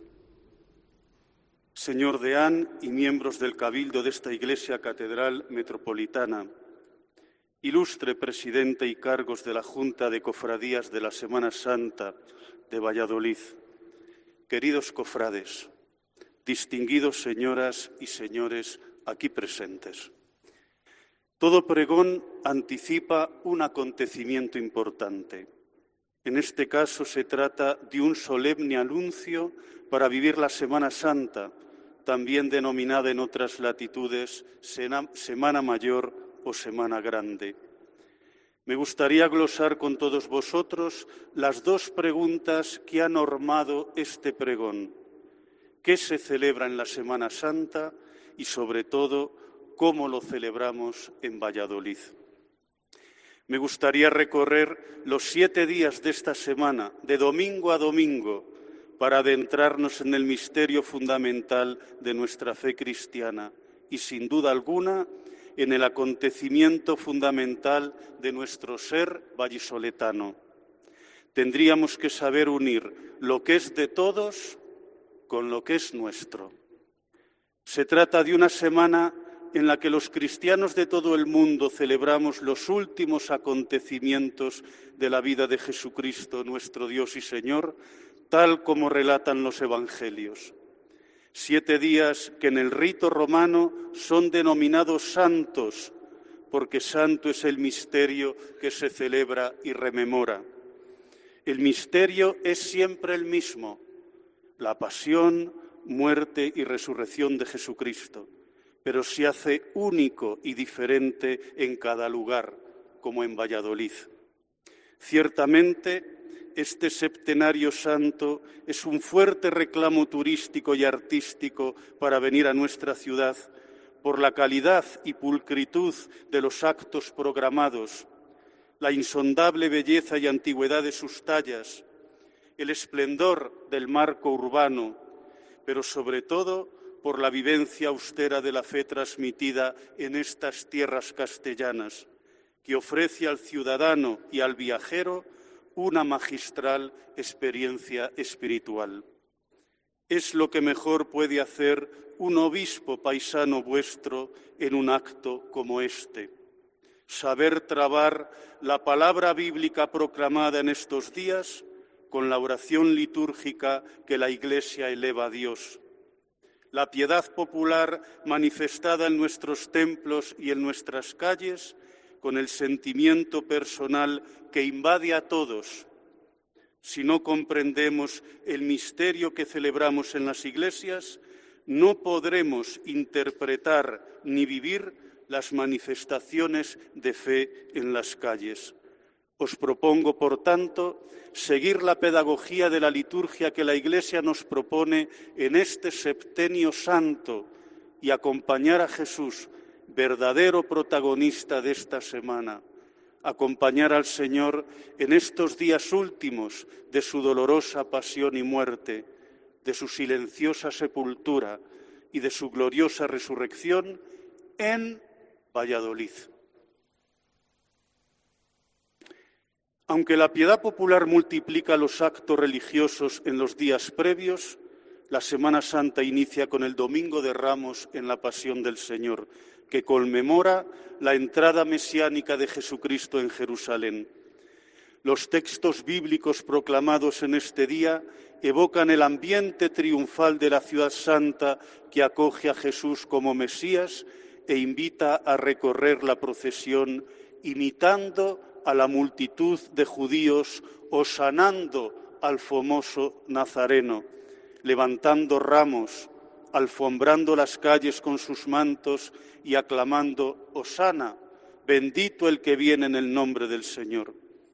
Señor deán y miembros del Cabildo de esta Iglesia Catedral Metropolitana, ilustre presidente y cargos de la Junta de Cofradías de la Semana Santa de Valladolid, queridos cofrades, distinguidos señoras y señores aquí presentes. Todo pregón anticipa un acontecimiento importante. En este caso se trata de un solemne anuncio para vivir la Semana Santa, también denominada en otras latitudes Semana Mayor o Semana Grande. Me gustaría glosar con todos vosotros las dos preguntas que han normado este pregón. ¿Qué se celebra en la Semana Santa? Y, sobre todo, ¿cómo lo celebramos en Valladolid? Me gustaría recorrer los siete días de esta semana, de domingo a domingo, para adentrarnos en el misterio fundamental de nuestra fe cristiana y, sin duda alguna, en el acontecimiento fundamental de nuestro ser vallisoletano. Tendríamos que saber unir lo que es de todos con lo que es nuestro. Se trata de una semana en la que los cristianos de todo el mundo celebramos los últimos acontecimientos de la vida de Jesucristo, nuestro Dios y Señor, tal como relatan los Evangelios. Siete días que en el rito romano son denominados santos, porque santo es el misterio que se celebra y rememora. El misterio es siempre el mismo, la pasión, muerte y resurrección de Jesucristo, pero se hace único y diferente en cada lugar, como en Valladolid. Ciertamente, este septenario santo es un fuerte reclamo turístico y artístico para venir a nuestra ciudad por la calidad y pulcritud de los actos programados, la insondable belleza y antigüedad de sus tallas, el esplendor del marco urbano, pero sobre todo por la vivencia austera de la fe transmitida en estas tierras castellanas, que ofrece al ciudadano y al viajero una magistral experiencia espiritual. Es lo que mejor puede hacer un obispo paisano vuestro en un acto como este. Saber trabar la palabra bíblica proclamada en estos días con la oración litúrgica que la Iglesia eleva a Dios. La piedad popular manifestada en nuestros templos y en nuestras calles con el sentimiento personal que invade a todos. Si no comprendemos el misterio que celebramos en las iglesias, no podremos interpretar ni vivir las manifestaciones de fe en las calles. Os propongo, por tanto, seguir la pedagogía de la liturgia que la Iglesia nos propone en este septenio santo y acompañar a Jesús, verdadero protagonista de esta semana, acompañar al Señor en estos días últimos de su dolorosa pasión y muerte, de su silenciosa sepultura y de su gloriosa resurrección en Valladolid. Aunque la piedad popular multiplica los actos religiosos en los días previos, la Semana Santa inicia con el Domingo de Ramos en la Pasión del Señor, que conmemora la entrada mesiánica de Jesucristo en Jerusalén. Los textos bíblicos proclamados en este día evocan el ambiente triunfal de la ciudad santa que acoge a Jesús como Mesías e invita a recorrer la procesión imitando a la multitud de judíos, hosanando al famoso Nazareno, levantando ramos, alfombrando las calles con sus mantos y aclamando «Hosana, bendito el que viene en el nombre del Señor».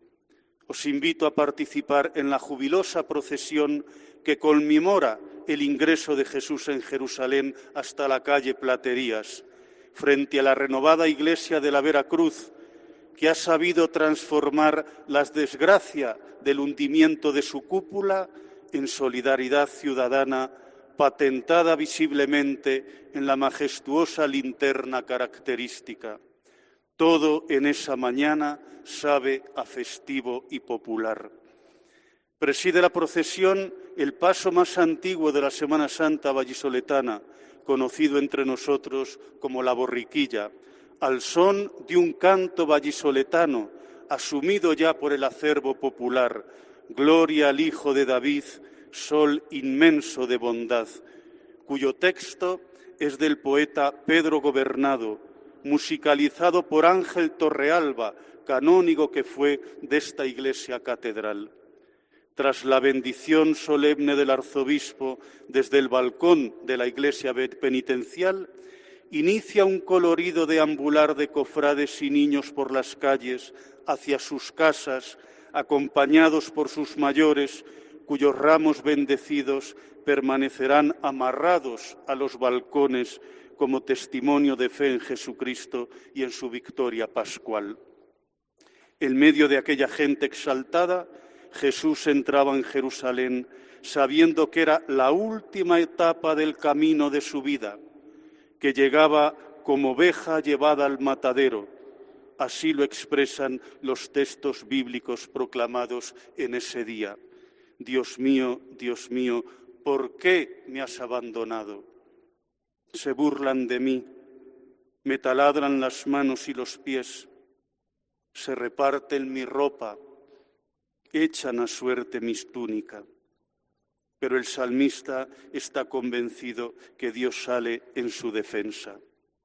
Os invito a participar en la jubilosa procesión que conmemora el ingreso de Jesús en Jerusalén hasta la calle Platerías, frente a la renovada iglesia de la Veracruz, que ha sabido transformar la desgracia del hundimiento de su cúpula en solidaridad ciudadana patentada visiblemente en la majestuosa linterna característica. Todo en esa mañana sabe a festivo y popular. Preside la procesión el paso más antiguo de la Semana Santa vallisoletana, conocido entre nosotros como la borriquilla, al son de un canto vallisoletano, asumido ya por el acervo popular, Gloria al Hijo de David, Sol inmenso de bondad, cuyo texto es del poeta Pedro Gobernado, musicalizado por Ángel Torrealba, canónigo que fue de esta iglesia catedral. Tras la bendición solemne del arzobispo desde el balcón de la iglesia penitencial, inicia un colorido deambular de cofrades y niños por las calles hacia sus casas, acompañados por sus mayores, cuyos ramos bendecidos permanecerán amarrados a los balcones como testimonio de fe en Jesucristo y en su victoria pascual. En medio de aquella gente exaltada, Jesús entraba en Jerusalén sabiendo que era la última etapa del camino de su vida, que llegaba como oveja llevada al matadero. Así lo expresan los textos bíblicos proclamados en ese día. Dios mío, Dios mío, ¿por qué me has abandonado? Se burlan de mí, me taladran las manos y los pies, se reparten mi ropa, echan a suerte mis túnicas. Pero el salmista está convencido que Dios sale en su defensa.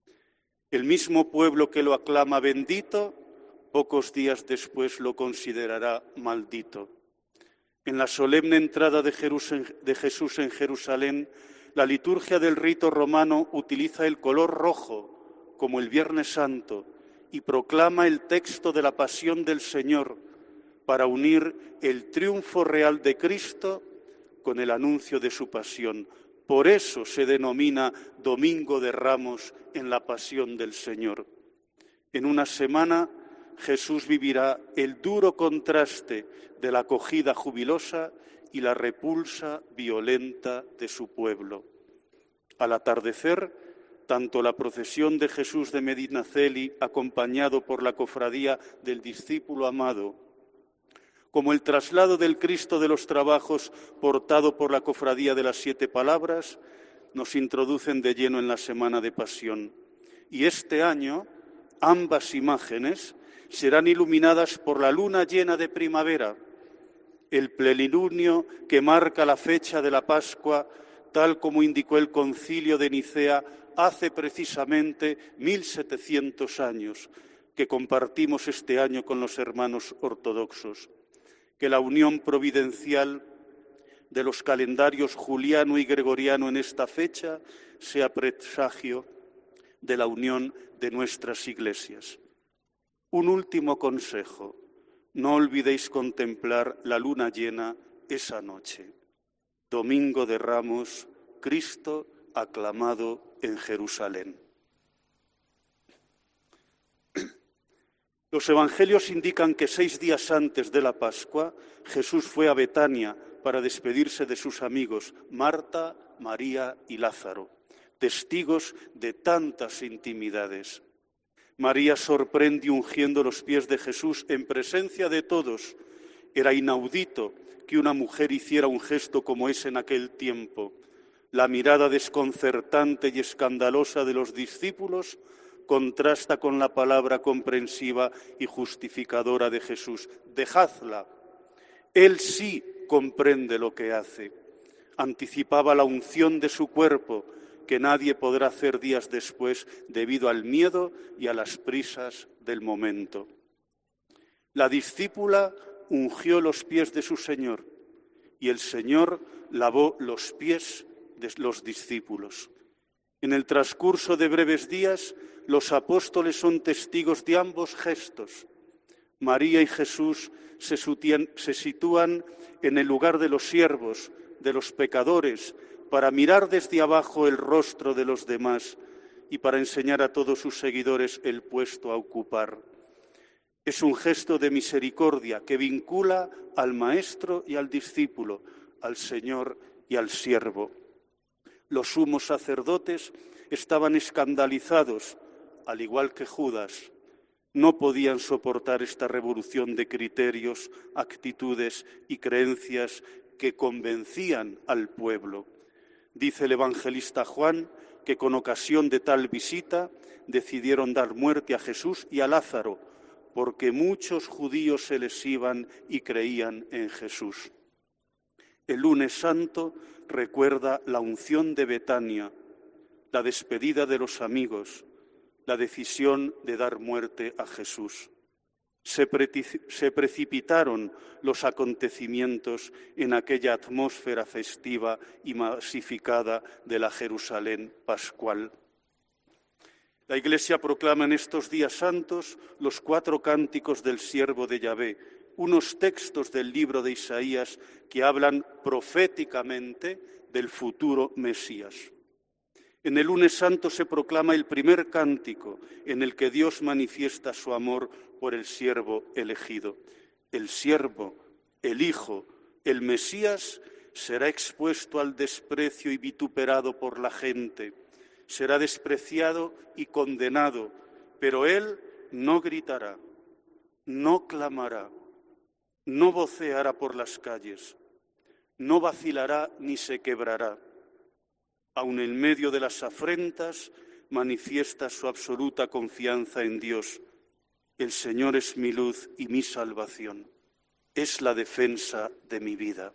El mismo pueblo que lo aclama bendito, pocos días después lo considerará maldito. En la solemne entrada de Jesús en Jerusalén, la liturgia del rito romano utiliza el color rojo, como el Viernes Santo, y proclama el texto de la Pasión del Señor para unir el triunfo real de Cristo con el anuncio de su pasión. Por eso se denomina Domingo de Ramos en la Pasión del Señor. En una semana Jesús vivirá el duro contraste de la acogida jubilosa y la repulsa violenta de su pueblo. Al atardecer, tanto la procesión de Jesús de Medinaceli, acompañado por la cofradía del discípulo amado, como el traslado del Cristo de los Trabajos portado por la cofradía de las Siete Palabras, nos introducen de lleno en la Semana de Pasión. Y este año, ambas imágenes serán iluminadas por la luna llena de primavera, el plenilunio que marca la fecha de la Pascua, tal como indicó el Concilio de Nicea hace precisamente mil setecientos años, que compartimos este año con los hermanos ortodoxos. Que la unión providencial de los calendarios juliano y gregoriano en esta fecha sea presagio de la unión de nuestras iglesias. Un último consejo: no olvidéis contemplar la luna llena esa noche. Domingo de Ramos, Cristo aclamado en Jerusalén. Los evangelios indican que seis días antes de la Pascua, Jesús fue a Betania para despedirse de sus amigos Marta, María y Lázaro, testigos de tantas intimidades. María sorprende ungiendo los pies de Jesús en presencia de todos. Era inaudito que una mujer hiciera un gesto como ese en aquel tiempo. La mirada desconcertante y escandalosa de los discípulos contrasta con la palabra comprensiva y justificadora de Jesús. Dejadla. Él sí comprende lo que hace. Anticipaba la unción de su cuerpo, que nadie podrá hacer días después debido al miedo y a las prisas del momento. La discípula ungió los pies de su Señor y el Señor lavó los pies de los discípulos. En el transcurso de breves días, los apóstoles son testigos de ambos gestos. María y Jesús se sitúan en el lugar de los siervos, de los pecadores, para mirar desde abajo el rostro de los demás y para enseñar a todos sus seguidores el puesto a ocupar. Es un gesto de misericordia que vincula al maestro y al discípulo, al Señor y al siervo. Los sumos sacerdotes estaban escandalizados, al igual que Judas. No podían soportar esta revolución de criterios, actitudes y creencias que convencían al pueblo. Dice el evangelista Juan que con ocasión de tal visita decidieron dar muerte a Jesús y a Lázaro, porque muchos judíos se les iban y creían en Jesús. El lunes santo recuerda la unción de Betania, la despedida de los amigos, la decisión de dar muerte a Jesús. Se, pre- se precipitaron los acontecimientos en aquella atmósfera festiva y masificada de la Jerusalén pascual. La Iglesia proclama en estos días santos los cuatro cánticos del siervo de Yahvé, unos textos del libro de Isaías que hablan proféticamente del futuro Mesías. En el lunes santo se proclama el primer cántico en el que Dios manifiesta su amor por el siervo elegido. El siervo, el Hijo, el Mesías será expuesto al desprecio y vituperado por la gente. Será despreciado y condenado, pero él no gritará, no clamará, no voceará por las calles, no vacilará ni se quebrará. Aun en medio de las afrentas, manifiesta su absoluta confianza en Dios. El Señor es mi luz y mi salvación. Es la defensa de mi vida.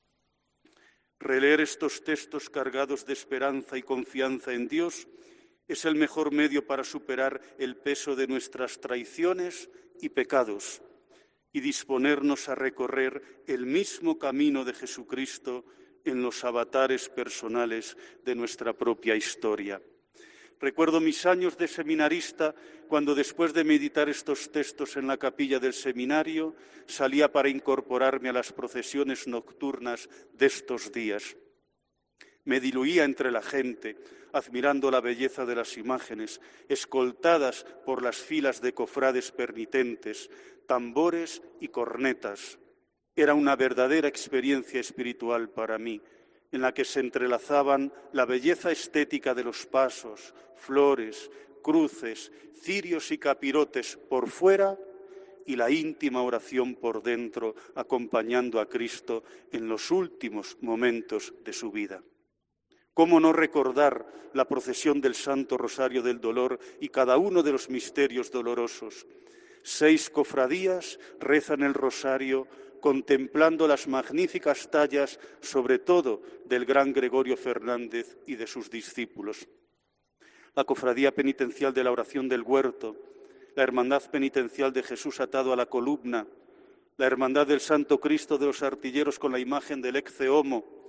Releer estos textos cargados de esperanza y confianza en Dios es el mejor medio para superar el peso de nuestras traiciones y pecados y disponernos a recorrer el mismo camino de Jesucristo en los avatares personales de nuestra propia historia. Recuerdo mis años de seminarista cuando, después de meditar estos textos en la capilla del seminario, salía para incorporarme a las procesiones nocturnas de estos días. Me diluía entre la gente, admirando la belleza de las imágenes, escoltadas por las filas de cofrades penitentes, tambores y cornetas. Era una verdadera experiencia espiritual para mí, en la que se entrelazaban la belleza estética de los pasos, flores, cruces, cirios y capirotes por fuera y la íntima oración por dentro, acompañando a Cristo en los últimos momentos de su vida. ¿Cómo no recordar la procesión del Santo Rosario del Dolor y cada uno de los misterios dolorosos? Seis cofradías rezan el rosario contemplando las magníficas tallas, sobre todo del gran Gregorio Fernández y de sus discípulos. La Cofradía Penitencial de la Oración del Huerto, la Hermandad Penitencial de Jesús atado a la columna, la Hermandad del Santo Cristo de los Artilleros con la imagen del Ecce Homo,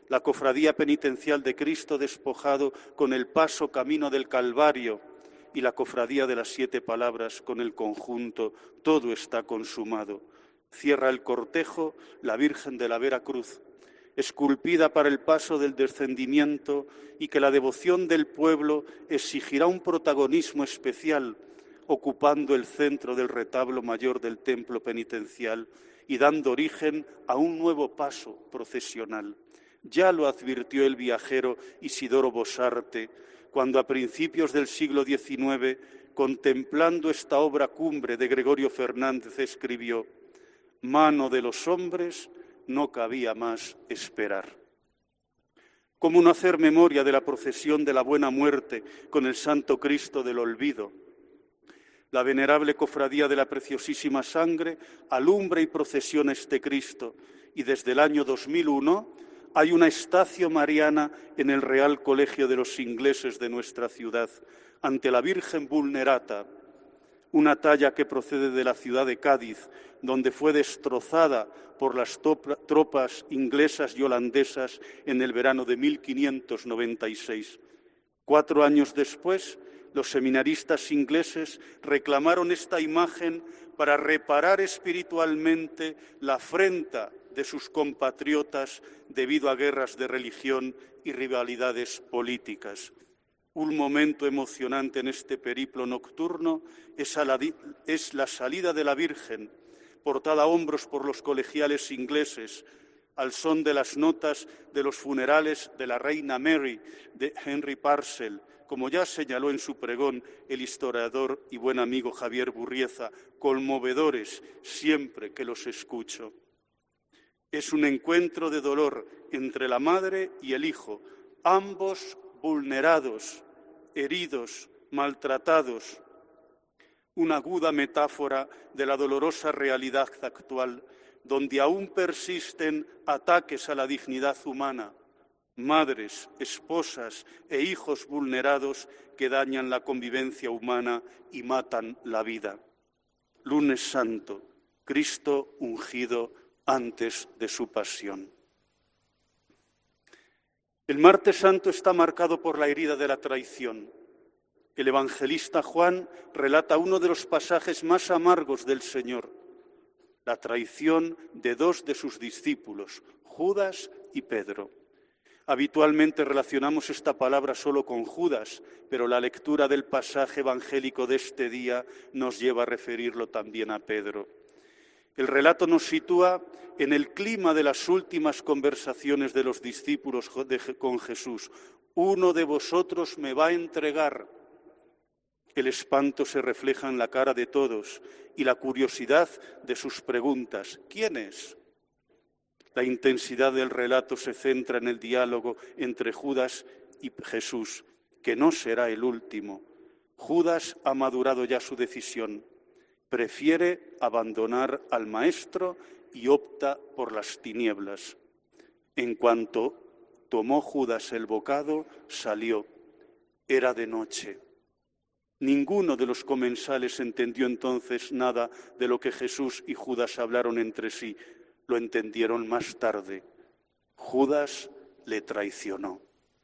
la Cofradía Penitencial de Cristo Despojado con el paso camino del Calvario y la Cofradía de las Siete Palabras con el conjunto Todo está consumado. Cierra el cortejo la Virgen de la Vera Cruz, esculpida para el paso del descendimiento y que la devoción del pueblo exigirá un protagonismo especial, ocupando el centro del retablo mayor del templo penitencial y dando origen a un nuevo paso procesional. Ya lo advirtió el viajero Isidoro Bosarte cuando a principios del siglo diecinueve, contemplando esta obra cumbre de Gregorio Fernández, escribió: «Mano de los hombres, no cabía más esperar». ¿Cómo no hacer memoria de la procesión de la Buena Muerte con el Santo Cristo del Olvido? La venerable Cofradía de la Preciosísima Sangre alumbra y procesiona este Cristo, y desde el año dos mil uno hay una estacio mariana en el Real Colegio de los Ingleses de nuestra ciudad, ante la Virgen Vulnerata, una talla que procede de la ciudad de Cádiz, donde fue destrozada por las tropas inglesas y holandesas en el verano de mil quinientos noventa y seis. Cuatro años después, los seminaristas ingleses reclamaron esta imagen para reparar espiritualmente la afrenta de sus compatriotas debido a guerras de religión y rivalidades políticas. Un momento emocionante en este periplo nocturno es, la, es la salida de la Virgen, portada a hombros por los colegiales ingleses, al son de las notas de los funerales de la reina Mary de Henry Purcell, como ya señaló en su pregón el historiador y buen amigo Javier Burrieza, conmovedores siempre que los escucho. Es un encuentro de dolor entre la madre y el hijo, ambos vulnerados, heridos, maltratados. Una aguda metáfora de la dolorosa realidad actual, donde aún persisten ataques a la dignidad humana, madres, esposas e hijos vulnerados que dañan la convivencia humana y matan la vida. Lunes Santo, Cristo ungido antes de su pasión. El martes santo está marcado por la herida de la traición. El evangelista Juan relata uno de los pasajes más amargos del Señor, la traición de dos de sus discípulos, Judas y Pedro. Habitualmente relacionamos esta palabra solo con Judas, pero la lectura del pasaje evangélico de este día nos lleva a referirlo también a Pedro. El relato nos sitúa en el clima de las últimas conversaciones de los discípulos con Jesús. Uno de vosotros me va a entregar. El espanto se refleja en la cara de todos y la curiosidad de sus preguntas. ¿Quién es? La intensidad del relato se centra en el diálogo entre Judas y Jesús, que no será el último. Judas ha madurado ya su decisión. Prefiere abandonar al Maestro y opta por las tinieblas. En cuanto tomó Judas el bocado, salió. Era de noche. Ninguno de los comensales entendió entonces nada de lo que Jesús y Judas hablaron entre sí. Lo entendieron más tarde. Judas le traicionó.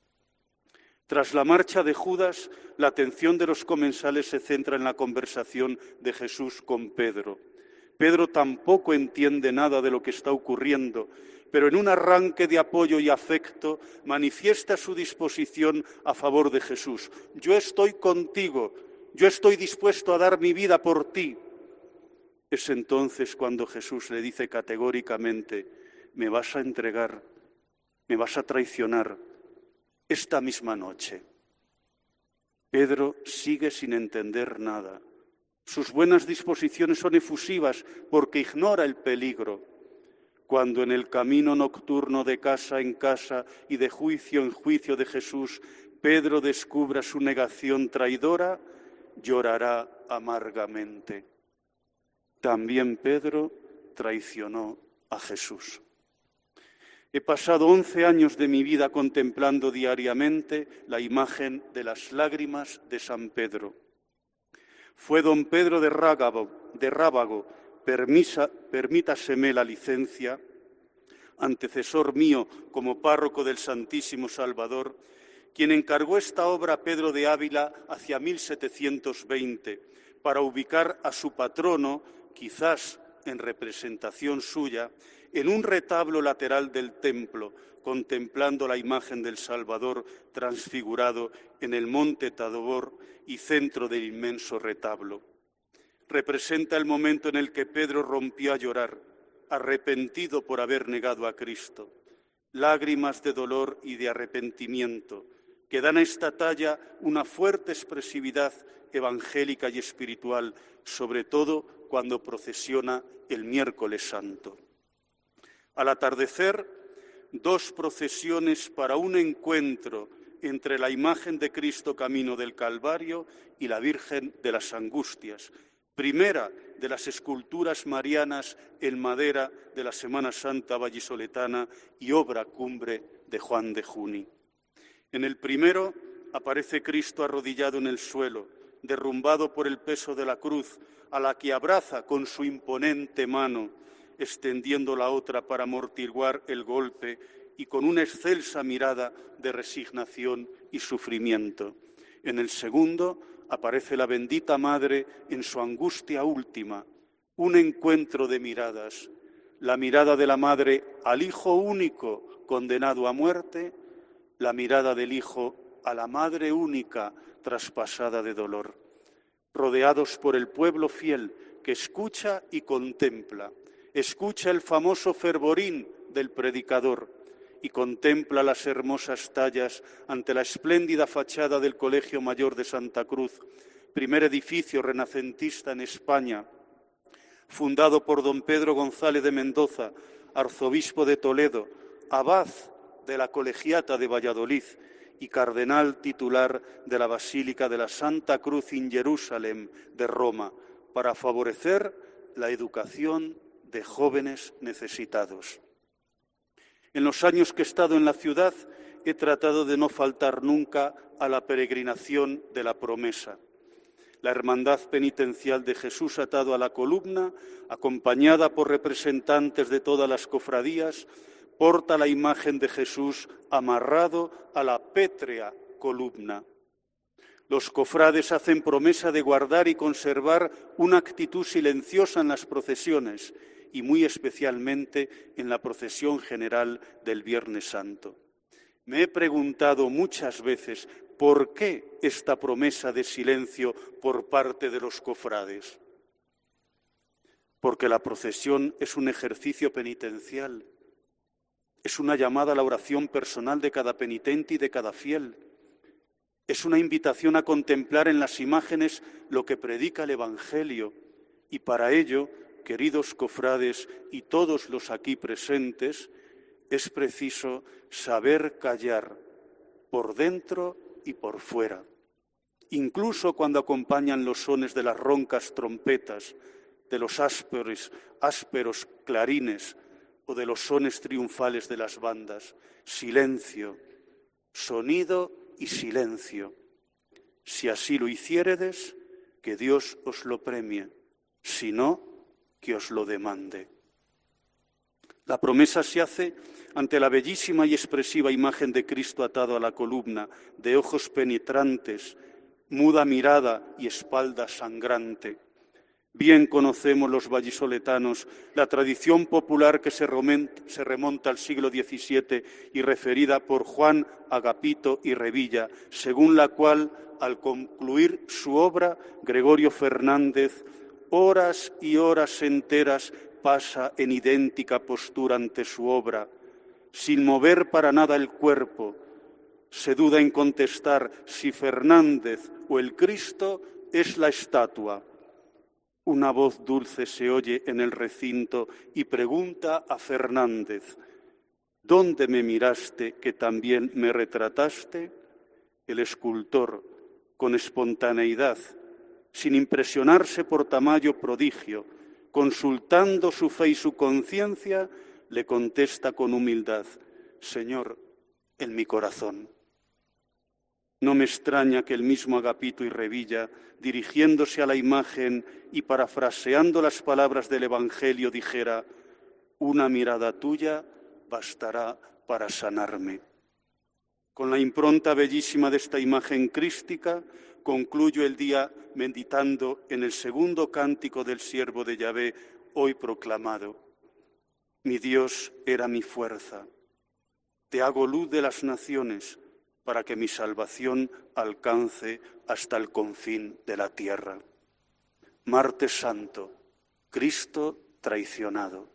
Tras la marcha de Judas, la atención de los comensales se centra en la conversación de Jesús con Pedro. Pedro tampoco entiende nada de lo que está ocurriendo, pero en un arranque de apoyo y afecto manifiesta su disposición a favor de Jesús. Yo estoy contigo, yo estoy dispuesto a dar mi vida por ti. Es entonces cuando Jesús le dice categóricamente: me vas a entregar, me vas a traicionar esta misma noche. Pedro sigue sin entender nada. Sus buenas disposiciones son efusivas porque ignora el peligro. Cuando en el camino nocturno de casa en casa y de juicio en juicio de Jesús, Pedro descubra su negación traidora, llorará amargamente. También Pedro traicionó a Jesús. He pasado once años de mi vida contemplando diariamente la imagen de las lágrimas de San Pedro. Fue don Pedro de Rábago, de Rábago permisa, permítaseme la licencia, antecesor mío como párroco del Santísimo Salvador, quien encargó esta obra a Pedro de Ávila hacia mil setecientos veinte para ubicar a su patrono, quizás en representación suya, en un retablo lateral del templo, contemplando la imagen del Salvador transfigurado en el monte Tabor y centro del inmenso retablo. Representa el momento en el que Pedro rompió a llorar, arrepentido por haber negado a Cristo. Lágrimas de dolor y de arrepentimiento que dan a esta talla una fuerte expresividad evangélica y espiritual, sobre todo cuando procesiona el miércoles santo. Al atardecer, dos procesiones para un encuentro entre la imagen de Cristo camino del Calvario y la Virgen de las Angustias, primera de las esculturas marianas en madera de la Semana Santa vallisoletana y obra cumbre de Juan de Juni. En el primero aparece Cristo arrodillado en el suelo, derrumbado por el peso de la cruz, a la que abraza con su imponente mano, extendiendo la otra para amortiguar el golpe y con una excelsa mirada de resignación y sufrimiento. En el segundo aparece la bendita Madre en su angustia última, un encuentro de miradas, la mirada de la Madre al Hijo único condenado a muerte, la mirada del Hijo a la Madre única traspasada de dolor, rodeados por el pueblo fiel que escucha y contempla, escucha el famoso fervorín del predicador y contempla las hermosas tallas ante la espléndida fachada del Colegio Mayor de Santa Cruz, primer edificio renacentista en España, fundado por don Pedro González de Mendoza, arzobispo de Toledo, abad de la Colegiata de Valladolid y cardenal titular de la Basílica de la Santa Cruz in Jerusalem de Roma, para favorecer la educación de jóvenes necesitados. En los años que he estado en la ciudad he tratado de no faltar nunca a la peregrinación de la promesa. La Hermandad Penitencial de Jesús atado a la columna, acompañada por representantes de todas las cofradías, porta la imagen de Jesús amarrado a la pétrea columna. Los cofrades hacen promesa de guardar y conservar una actitud silenciosa en las procesiones y muy especialmente en la procesión general del Viernes Santo. Me he preguntado muchas veces por qué esta promesa de silencio por parte de los cofrades. Porque la procesión es un ejercicio penitencial, es una llamada a la oración personal de cada penitente y de cada fiel. Es una invitación a contemplar en las imágenes lo que predica el Evangelio y para ello, queridos cofrades y todos los aquí presentes, es preciso saber callar por dentro y por fuera, incluso cuando acompañan los sones de las roncas trompetas, de los ásperos, ásperos clarines o de los sones triunfales de las bandas. Silencio, sonido y silencio. Si así lo hiciéredes, que Dios os lo premie, si no, que os lo demande. La promesa se hace ante la bellísima y expresiva imagen de Cristo atado a la columna, de ojos penetrantes, muda mirada y espalda sangrante. Bien conocemos los vallisoletanos la tradición popular que se remonta al siglo diecisiete y referida por Juan Agapito y Revilla, según la cual, al concluir su obra, Gregorio Fernández, horas y horas enteras pasa en idéntica postura ante su obra, sin mover para nada el cuerpo. Se duda en contestar si Fernández o el Cristo es la estatua. Una voz dulce se oye en el recinto y pregunta a Fernández: ¿dónde me miraste que también me retrataste? El escultor, con espontaneidad, sin impresionarse por tamaño prodigio, consultando su fe y su conciencia, le contesta con humildad: Señor, en mi corazón. No me extraña que el mismo Agapito y Revilla, dirigiéndose a la imagen y parafraseando las palabras del Evangelio, dijera: una mirada tuya bastará para sanarme. Con la impronta bellísima de esta imagen crística, concluyo el día meditando en el segundo cántico del siervo de Yahvé, hoy proclamado. Mi Dios era mi fuerza. Te hago luz de las naciones para que mi salvación alcance hasta el confín de la tierra. Martes Santo, Cristo traicionado.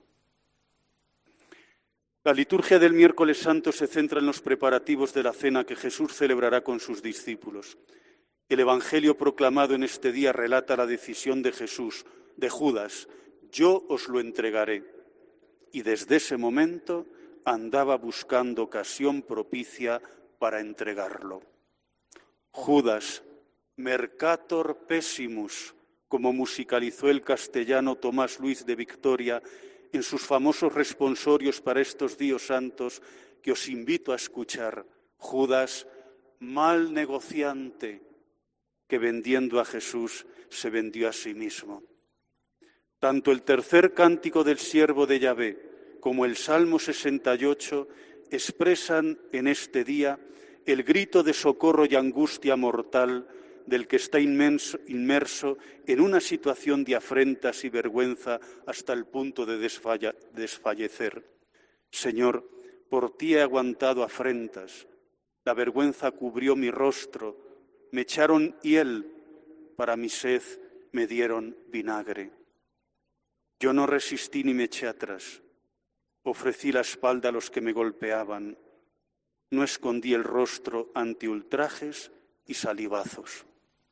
La liturgia del miércoles santo se centra en los preparativos de la cena que Jesús celebrará con sus discípulos. El Evangelio proclamado en este día relata la decisión de Jesús, de Judas, yo os lo entregaré. Y desde ese momento andaba buscando ocasión propicia para entregarlo. Judas, mercator pessimus, como musicalizó el castellano Tomás Luis de Victoria en sus famosos responsorios para estos días santos, que os invito a escuchar. Judas, mal negociante, que vendiendo a Jesús se vendió a sí mismo. Tanto el tercer cántico del siervo de Yahvé como el Salmo sesenta y ocho expresan en este día el grito de socorro y angustia mortal del que está inmenso, inmerso en una situación de afrentas y vergüenza hasta el punto de desfalla, desfallecer. Señor, por ti he aguantado afrentas, la vergüenza cubrió mi rostro, me echaron hiel, para mi sed me dieron vinagre. Yo no resistí ni me eché atrás, ofrecí la espalda a los que me golpeaban, no escondí el rostro ante ultrajes y salivazos.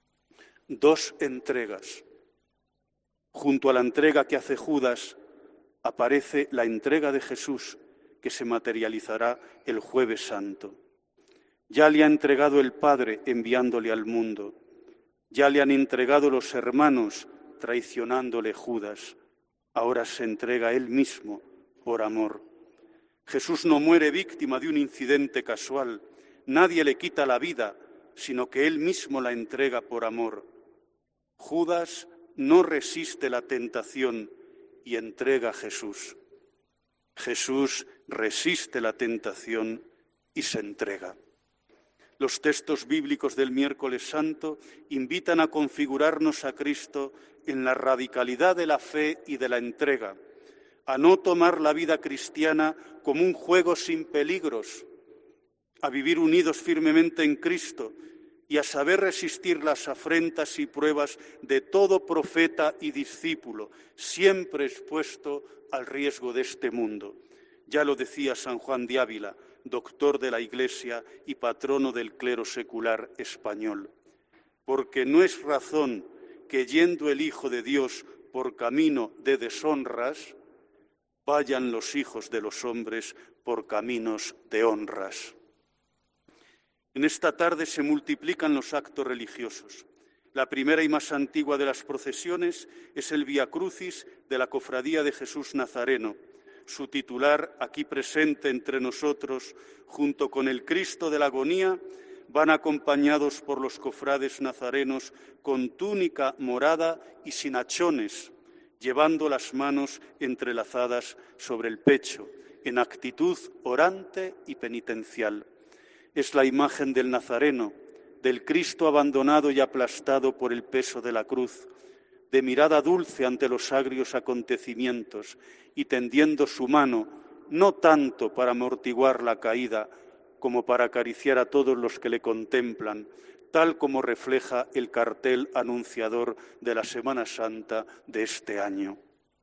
Dos entregas. Junto a la entrega que hace Judas aparece la entrega de Jesús, que se materializará el Jueves Santo. Ya le ha entregado el Padre enviándole al mundo. Ya le han entregado los hermanos traicionándole Judas. Ahora se entrega él mismo por amor. Jesús no muere víctima de un incidente casual. Nadie le quita la vida, sino que él mismo la entrega por amor. Judas no resiste la tentación y entrega a Jesús. Jesús resiste la tentación y se entrega. Los textos bíblicos del miércoles santo invitan a configurarnos a Cristo en la radicalidad de la fe y de la entrega, a no tomar la vida cristiana como un juego sin peligros, a vivir unidos firmemente en Cristo y a saber resistir las afrentas y pruebas de todo profeta y discípulo, siempre expuesto al riesgo de este mundo. Ya lo decía San Juan de Ávila, doctor de la Iglesia y patrono del clero secular español. Porque no es razón que yendo el Hijo de Dios por camino de deshonras, vayan los hijos de los hombres por caminos de honras. En esta tarde se multiplican los actos religiosos. La primera y más antigua de las procesiones es el Vía Crucis de la Cofradía de Jesús Nazareno. Su titular, aquí presente entre nosotros, junto con el Cristo de la Agonía, van acompañados por los cofrades nazarenos con túnica morada y sin hachones, llevando las manos entrelazadas sobre el pecho, en actitud orante y penitencial. Es la imagen del Nazareno, del Cristo abandonado y aplastado por el peso de la cruz, de mirada dulce ante los agrios acontecimientos y tendiendo su mano, no tanto para amortiguar la caída, como para acariciar a todos los que le contemplan, tal como refleja el cartel anunciador de la Semana Santa de este año.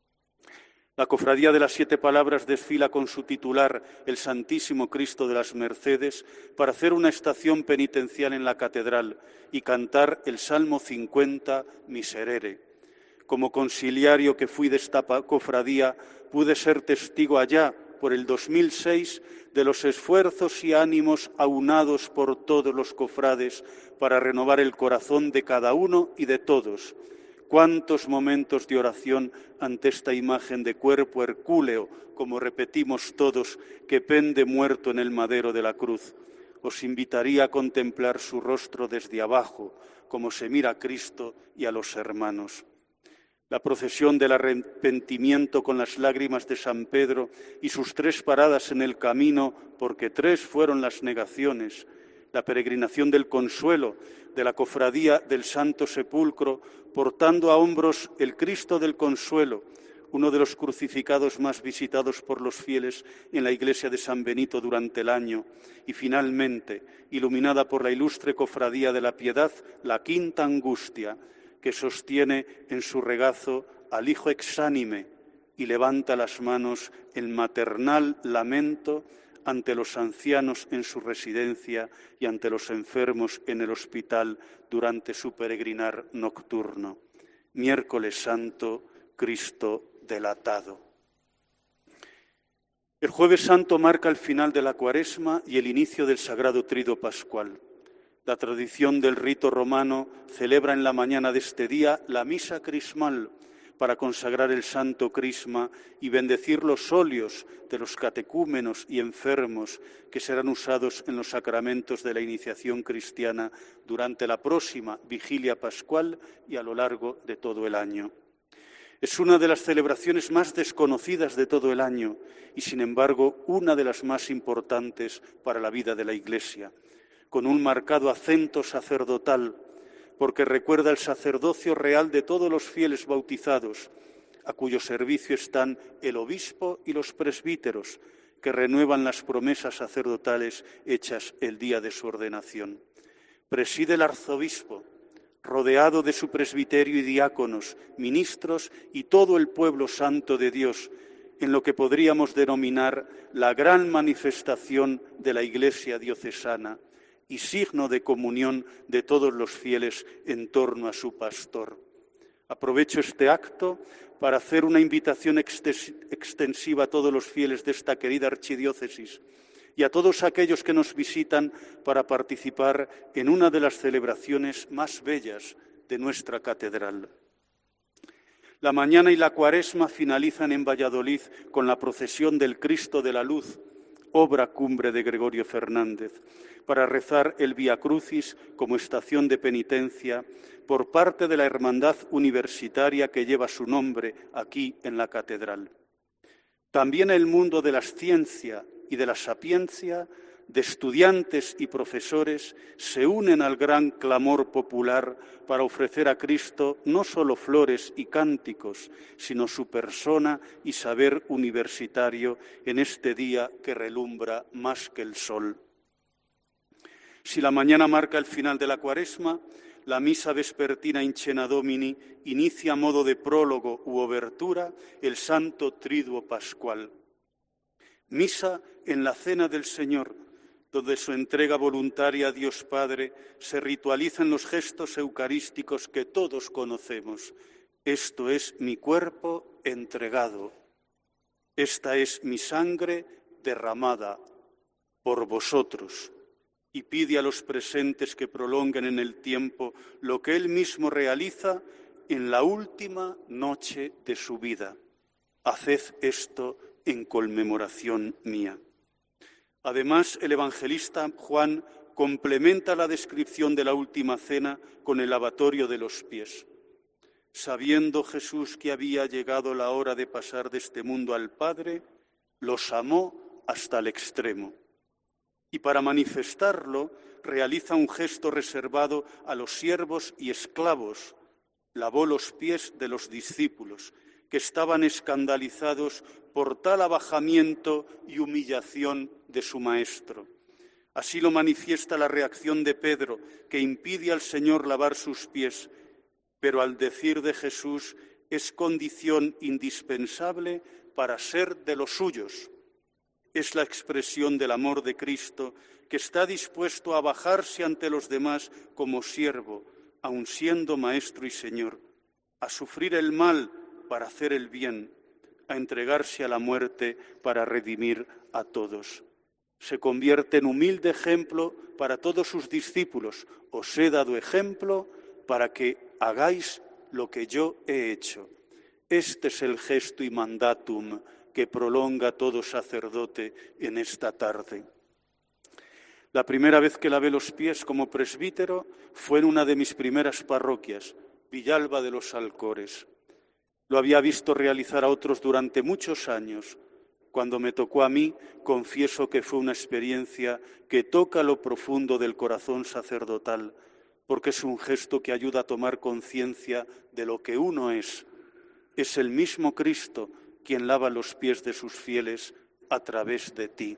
La Cofradía de las Siete Palabras desfila con su titular, el Santísimo Cristo de las Mercedes, para hacer una estación penitencial en la catedral y cantar el Salmo cincuenta, Miserere. Como conciliario que fui de esta cofradía, pude ser testigo allá, por el dos mil seis, de los esfuerzos y ánimos aunados por todos los cofrades para renovar el corazón de cada uno y de todos. Cuántos momentos de oración ante esta imagen de cuerpo hercúleo, como repetimos todos, que pende muerto en el madero de la cruz. Os invitaría a contemplar su rostro desde abajo, como se mira a Cristo y a los hermanos. La procesión del arrepentimiento con las lágrimas de San Pedro y sus tres paradas en el camino, porque tres fueron las negaciones. La peregrinación del consuelo de la cofradía del Santo Sepulcro, portando a hombros el Cristo del Consuelo, uno de los crucificados más visitados por los fieles en la iglesia de San Benito durante el año. Y finalmente, iluminada por la ilustre cofradía de la Piedad, la quinta angustia, que sostiene en su regazo al Hijo exánime y levanta las manos en maternal lamento ante los ancianos en su residencia y ante los enfermos en el hospital durante su peregrinar nocturno. Miércoles Santo, Cristo delatado. El Jueves Santo marca el final de la Cuaresma y el inicio del Sagrado Trido Pascual. La tradición del rito romano celebra en la mañana de este día la misa crismal para consagrar el Santo Crisma y bendecir los óleos de los catecúmenos y enfermos que serán usados en los sacramentos de la iniciación cristiana durante la próxima vigilia pascual y a lo largo de todo el año. Es una de las celebraciones más desconocidas de todo el año y, sin embargo, una de las más importantes para la vida de la Iglesia, con un marcado acento sacerdotal, porque recuerda el sacerdocio real de todos los fieles bautizados, a cuyo servicio están el obispo y los presbíteros, que renuevan las promesas sacerdotales hechas el día de su ordenación. Preside el arzobispo, rodeado de su presbiterio y diáconos, ministros y todo el pueblo santo de Dios, en lo que podríamos denominar la gran manifestación de la Iglesia diocesana y signo de comunión de todos los fieles en torno a su pastor. Aprovecho este acto para hacer una invitación extensiva a todos los fieles de esta querida archidiócesis y a todos aquellos que nos visitan para participar en una de las celebraciones más bellas de nuestra catedral. La mañana y la Cuaresma finalizan en Valladolid con la procesión del Cristo de la Luz, obra cumbre de Gregorio Fernández, para rezar el Vía Crucis como estación de penitencia por parte de la Hermandad Universitaria que lleva su nombre aquí en la catedral. También el mundo de la ciencia y de la sapiencia, de estudiantes y profesores, se unen al gran clamor popular para ofrecer a Cristo no solo flores y cánticos, sino su persona y saber universitario en este día que relumbra más que el sol. Si la mañana marca el final de la Cuaresma, la misa vespertina in cena Domini inicia a modo de prólogo u obertura el Santo Triduo Pascual. Misa en la Cena del Señor, donde su entrega voluntaria a Dios Padre se ritualiza en los gestos eucarísticos que todos conocemos. Esto es mi cuerpo entregado. Esta es mi sangre derramada por vosotros. Y pide a los presentes que prolonguen en el tiempo lo que él mismo realiza en la última noche de su vida. Haced esto en conmemoración mía. Además, el evangelista Juan complementa la descripción de la última cena con el lavatorio de los pies. Sabiendo Jesús que había llegado la hora de pasar de este mundo al Padre, los amó hasta el extremo. Y para manifestarlo, realiza un gesto reservado a los siervos y esclavos. Lavó los pies de los discípulos, que estaban escandalizados por tal abajamiento y humillación de su maestro. Así lo manifiesta la reacción de Pedro, que impide al Señor lavar sus pies, pero al decir de Jesús es condición indispensable para ser de los suyos. Es la expresión del amor de Cristo, que está dispuesto a bajarse ante los demás como siervo, aun siendo maestro y Señor, a sufrir el mal para hacer el bien, a entregarse a la muerte para redimir a todos. Se convierte en humilde ejemplo para todos sus discípulos. Os he dado ejemplo para que hagáis lo que yo he hecho. Este es el gesto y mandatum que prolonga todo sacerdote en esta tarde. La primera vez que lavé los pies como presbítero fue en una de mis primeras parroquias, Villalba de los Alcores. Lo había visto realizar a otros durante muchos años. Cuando me tocó a mí, confieso que fue una experiencia que toca lo profundo del corazón sacerdotal, porque es un gesto que ayuda a tomar conciencia de lo que uno es. Es el mismo Cristo quien lava los pies de sus fieles a través de ti.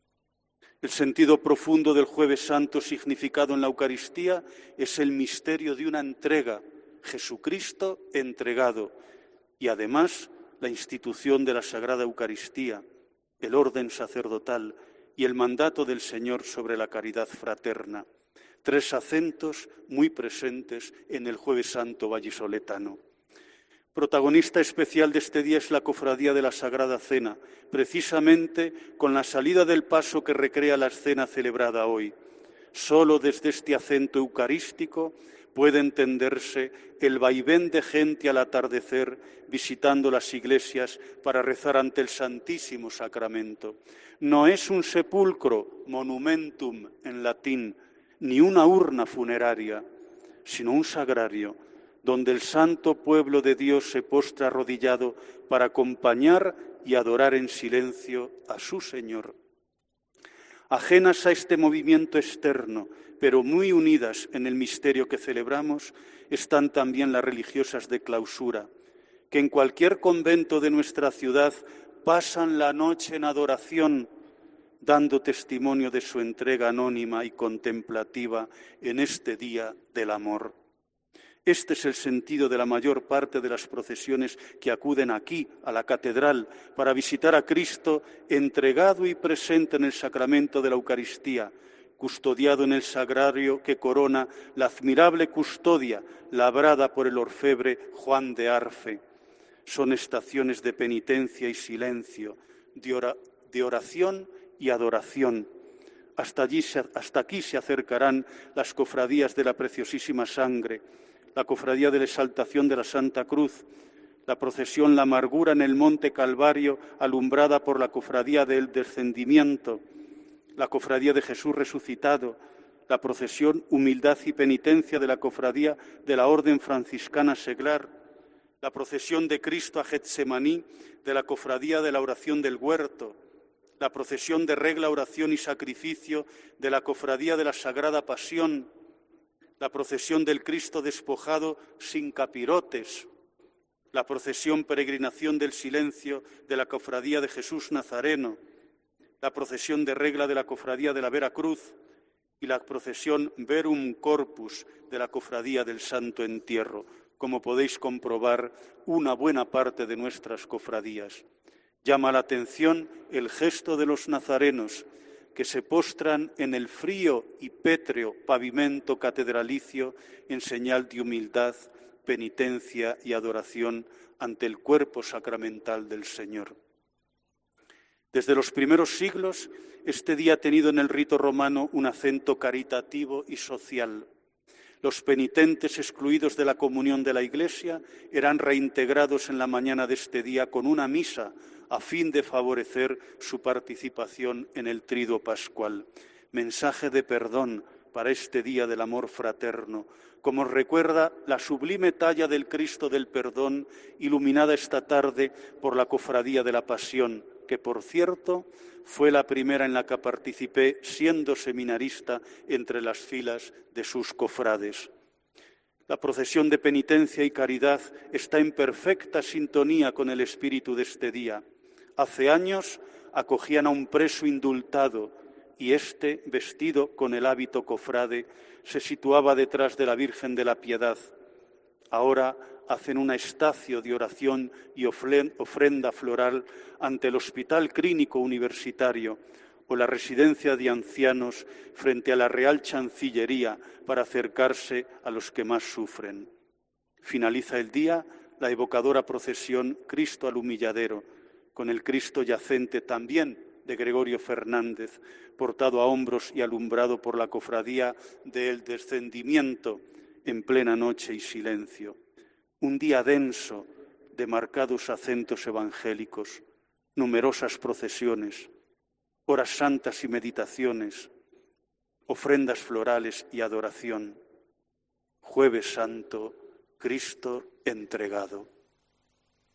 El sentido profundo del Jueves Santo significado en la Eucaristía es el misterio de una entrega, Jesucristo entregado, y además la institución de la Sagrada Eucaristía, el orden sacerdotal y el mandato del Señor sobre la caridad fraterna. Tres acentos muy presentes en el Jueves Santo vallisoletano. Protagonista especial de este día es la Cofradía de la Sagrada Cena, precisamente con la salida del paso que recrea la escena celebrada hoy. Solo desde este acento eucarístico puede entenderse el vaivén de gente al atardecer visitando las iglesias para rezar ante el Santísimo Sacramento. No es un sepulcro, monumentum en latín, ni una urna funeraria, sino un sagrario, donde el santo pueblo de Dios se postra arrodillado para acompañar y adorar en silencio a su Señor. Ajenas a este movimiento externo, pero muy unidas en el misterio que celebramos, están también las religiosas de clausura, que en cualquier convento de nuestra ciudad pasan la noche en adoración, dando testimonio de su entrega anónima y contemplativa en este día del amor. Este es el sentido de la mayor parte de las procesiones que acuden aquí, a la catedral, para visitar a Cristo entregado y presente en el sacramento de la Eucaristía, custodiado en el sagrario que corona la admirable custodia labrada por el orfebre Juan de Arfe. Son estaciones de penitencia y silencio, de oración y adoración. Hasta, allí, hasta aquí se acercarán las cofradías de la Preciosísima Sangre, la Cofradía de la Exaltación de la Santa Cruz, la procesión La Amargura en el Monte Calvario, alumbrada por la Cofradía del Descendimiento, la Cofradía de Jesús Resucitado, la procesión Humildad y Penitencia de la Cofradía de la Orden Franciscana Seglar, la procesión de Cristo a Getsemaní de la Cofradía de la Oración del Huerto, la procesión de Regla, Oración y Sacrificio de la Cofradía de la Sagrada Pasión, la procesión del Cristo despojado sin capirotes, la procesión Peregrinación del Silencio de la Cofradía de Jesús Nazareno, la procesión de Regla de la Cofradía de la Vera Cruz y la procesión Verum Corpus de la Cofradía del Santo Entierro, como podéis comprobar, una buena parte de nuestras cofradías. Llama la atención el gesto de los nazarenos, que se postran en el frío y pétreo pavimento catedralicio en señal de humildad, penitencia y adoración ante el cuerpo sacramental del Señor. Desde los primeros siglos, este día ha tenido en el rito romano un acento caritativo y social. Los penitentes excluidos de la comunión de la Iglesia eran reintegrados en la mañana de este día con una misa a fin de favorecer su participación en el triduo pascual. Mensaje de perdón para este día del amor fraterno, como recuerda la sublime talla del Cristo del Perdón, iluminada esta tarde por la Cofradía de la Pasión, que, por cierto, fue la primera en la que participé siendo seminarista entre las filas de sus cofrades. La procesión de penitencia y caridad está en perfecta sintonía con el espíritu de este día. Hace años acogían a un preso indultado y éste, vestido con el hábito cofrade, se situaba detrás de la Virgen de la Piedad. Ahora hacen un estacio de oración y ofrenda floral ante el Hospital Clínico Universitario o la residencia de ancianos frente a la Real Chancillería para acercarse a los que más sufren. Finaliza el día la evocadora procesión Cristo al Humilladero, con el Cristo yacente también de Gregorio Fernández, portado a hombros y alumbrado por la cofradía del Descendimiento en plena noche y silencio. Un día denso de marcados acentos evangélicos, numerosas procesiones, horas santas y meditaciones, ofrendas florales y adoración. Jueves Santo, Cristo entregado.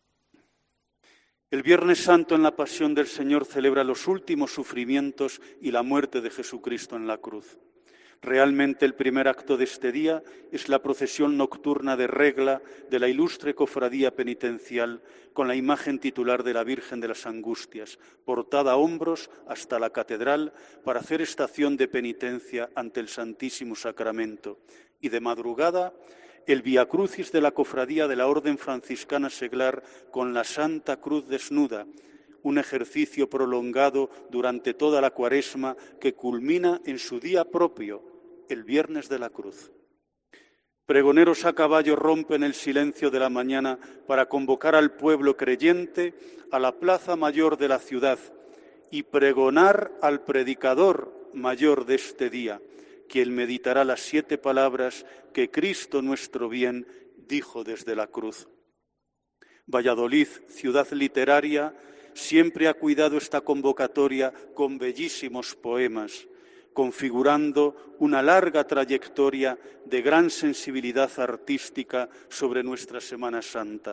El Viernes Santo en la Pasión del Señor celebra los últimos sufrimientos y la muerte de Jesucristo en la cruz. Realmente el primer acto de este día es la procesión nocturna de regla de la ilustre cofradía penitencial con la imagen titular de la Virgen de las Angustias, portada a hombros hasta la catedral para hacer estación de penitencia ante el Santísimo Sacramento. Y de madrugada, el Vía Crucis de la cofradía de la Orden Franciscana Seglar con la Santa Cruz desnuda, un ejercicio prolongado durante toda la Cuaresma que culmina en su día propio, el Viernes de la Cruz. Pregoneros a caballo rompen el silencio de la mañana para convocar al pueblo creyente a la plaza mayor de la ciudad y pregonar al predicador mayor de este día, quien meditará las siete palabras que Cristo nuestro bien dijo desde la cruz. Valladolid, ciudad literaria, siempre ha cuidado esta convocatoria con bellísimos poemas, configurando una larga trayectoria de gran sensibilidad artística sobre nuestra Semana Santa.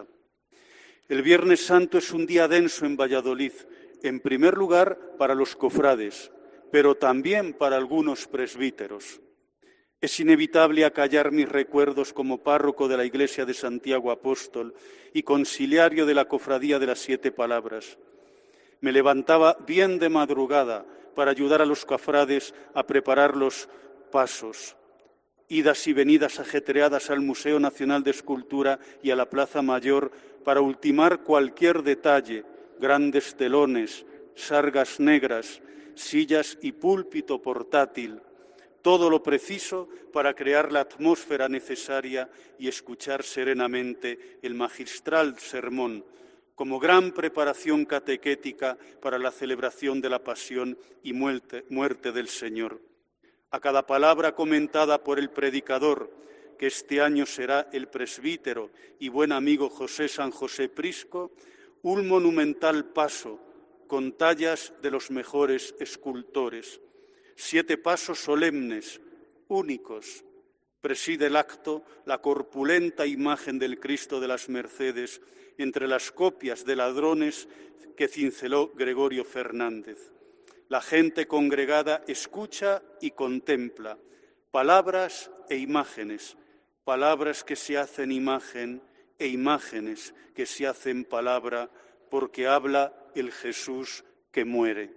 El Viernes Santo es un día denso en Valladolid, en primer lugar para los cofrades, pero también para algunos presbíteros. Es inevitable acallar mis recuerdos como párroco de la Iglesia de Santiago Apóstol y conciliario de la Cofradía de las Siete Palabras. Me levantaba bien de madrugada para ayudar a los cofrades a preparar los pasos, idas y venidas ajetreadas al Museo Nacional de Escultura y a la Plaza Mayor para ultimar cualquier detalle, grandes telones, sargas negras, sillas y púlpito portátil, todo lo preciso para crear la atmósfera necesaria y escuchar serenamente el magistral sermón, como gran preparación catequética para la celebración de la pasión y muerte, muerte del Señor. A cada palabra comentada por el predicador, que este año será el presbítero y buen amigo José San José Prisco, un monumental paso con tallas de los mejores escultores. Siete pasos solemnes, únicos. Preside el acto la corpulenta imagen del Cristo de las Mercedes entre las copias de ladrones que cinceló Gregorio Fernández. La gente congregada escucha y contempla palabras e imágenes, palabras que se hacen imagen e imágenes que se hacen palabra, porque habla el Jesús que muere.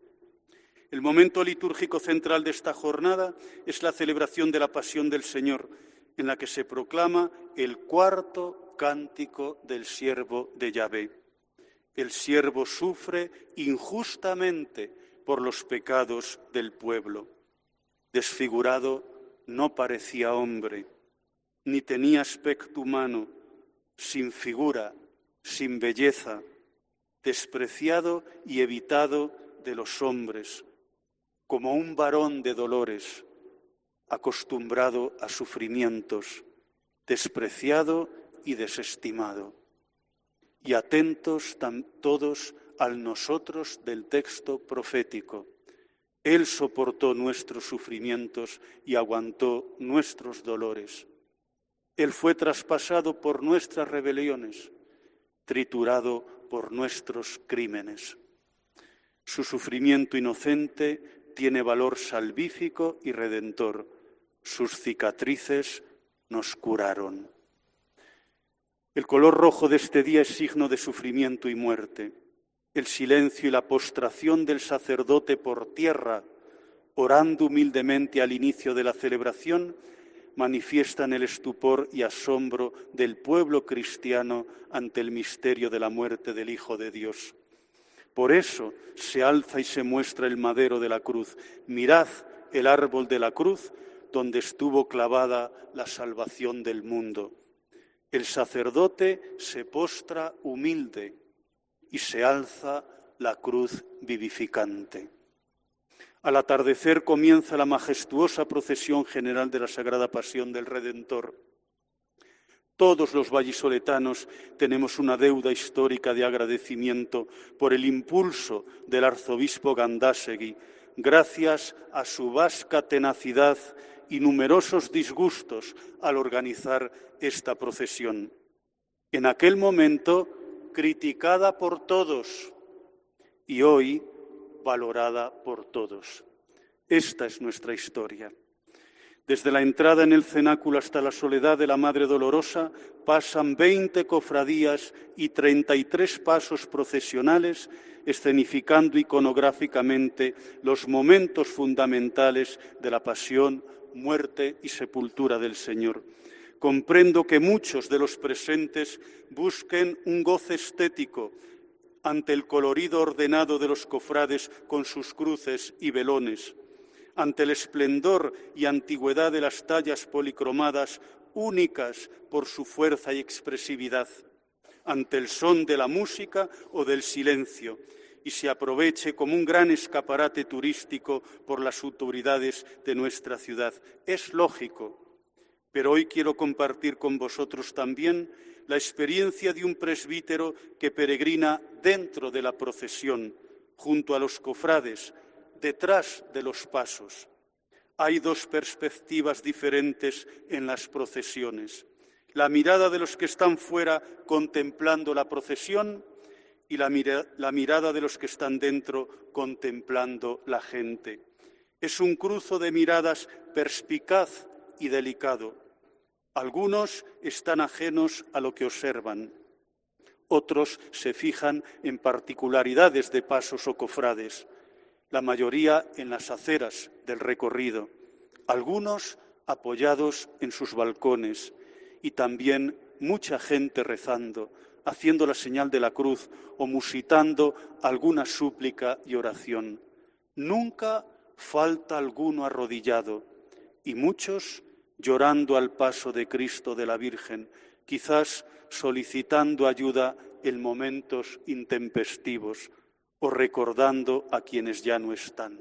El momento litúrgico central de esta jornada es la celebración de la Pasión del Señor, en la que se proclama el cuarto cántico del siervo de Yahvé. El siervo sufre injustamente por los pecados del pueblo. Desfigurado, no parecía hombre, ni tenía aspecto humano, sin figura, sin belleza, despreciado y evitado de los hombres, como un varón de dolores, acostumbrado a sufrimientos, despreciado y desestimado. Y atentos todos al nosotros del texto profético. Él soportó nuestros sufrimientos y aguantó nuestros dolores. Él fue traspasado por nuestras rebeliones, triturado por nuestros crímenes. Su sufrimiento inocente tiene valor salvífico y redentor. Sus cicatrices nos curaron. El color rojo de este día es signo de sufrimiento y muerte. El silencio y la postración del sacerdote por tierra, orando humildemente al inicio de la celebración, manifiestan el estupor y asombro del pueblo cristiano ante el misterio de la muerte del Hijo de Dios. Por eso se alza y se muestra el madero de la cruz. Mirad el árbol de la cruz donde estuvo clavada la salvación del mundo. El sacerdote se postra humilde y se alza la cruz vivificante. Al atardecer comienza la majestuosa procesión general de la Sagrada Pasión del Redentor. Todos los vallisoletanos tenemos una deuda histórica de agradecimiento por el impulso del arzobispo Gandásegui, gracias a su vasca tenacidad y numerosos disgustos al organizar esta procesión. En aquel momento criticada por todos y hoy valorada por todos. Esta es nuestra historia. Desde la entrada en el cenáculo hasta la soledad de la Madre Dolorosa pasan veinte cofradías y treinta y tres pasos procesionales escenificando iconográficamente los momentos fundamentales de la pasión, muerte y sepultura del Señor. Comprendo que muchos de los presentes busquen un goce estético ante el colorido ordenado de los cofrades con sus cruces y velones, ante el esplendor y antigüedad de las tallas policromadas únicas por su fuerza y expresividad, ante el son de la música o del silencio, y se aproveche como un gran escaparate turístico por las autoridades de nuestra ciudad. Es lógico, pero hoy quiero compartir con vosotros también la experiencia de un presbítero que peregrina dentro de la procesión, junto a los cofrades, detrás de los pasos. Hay dos perspectivas diferentes en las procesiones. La mirada de los que están fuera contemplando la procesión y la, mira, la mirada de los que están dentro contemplando la gente. Es un cruzo de miradas perspicaz y delicado. Algunos están ajenos a lo que observan. Otros se fijan en particularidades de pasos o cofrades. La mayoría en las aceras del recorrido, algunos apoyados en sus balcones y también mucha gente rezando, haciendo la señal de la cruz o musitando alguna súplica y oración. Nunca falta alguno arrodillado y muchos llorando al paso de Cristo de la Virgen, quizás solicitando ayuda en momentos intempestivos o recordando a quienes ya no están.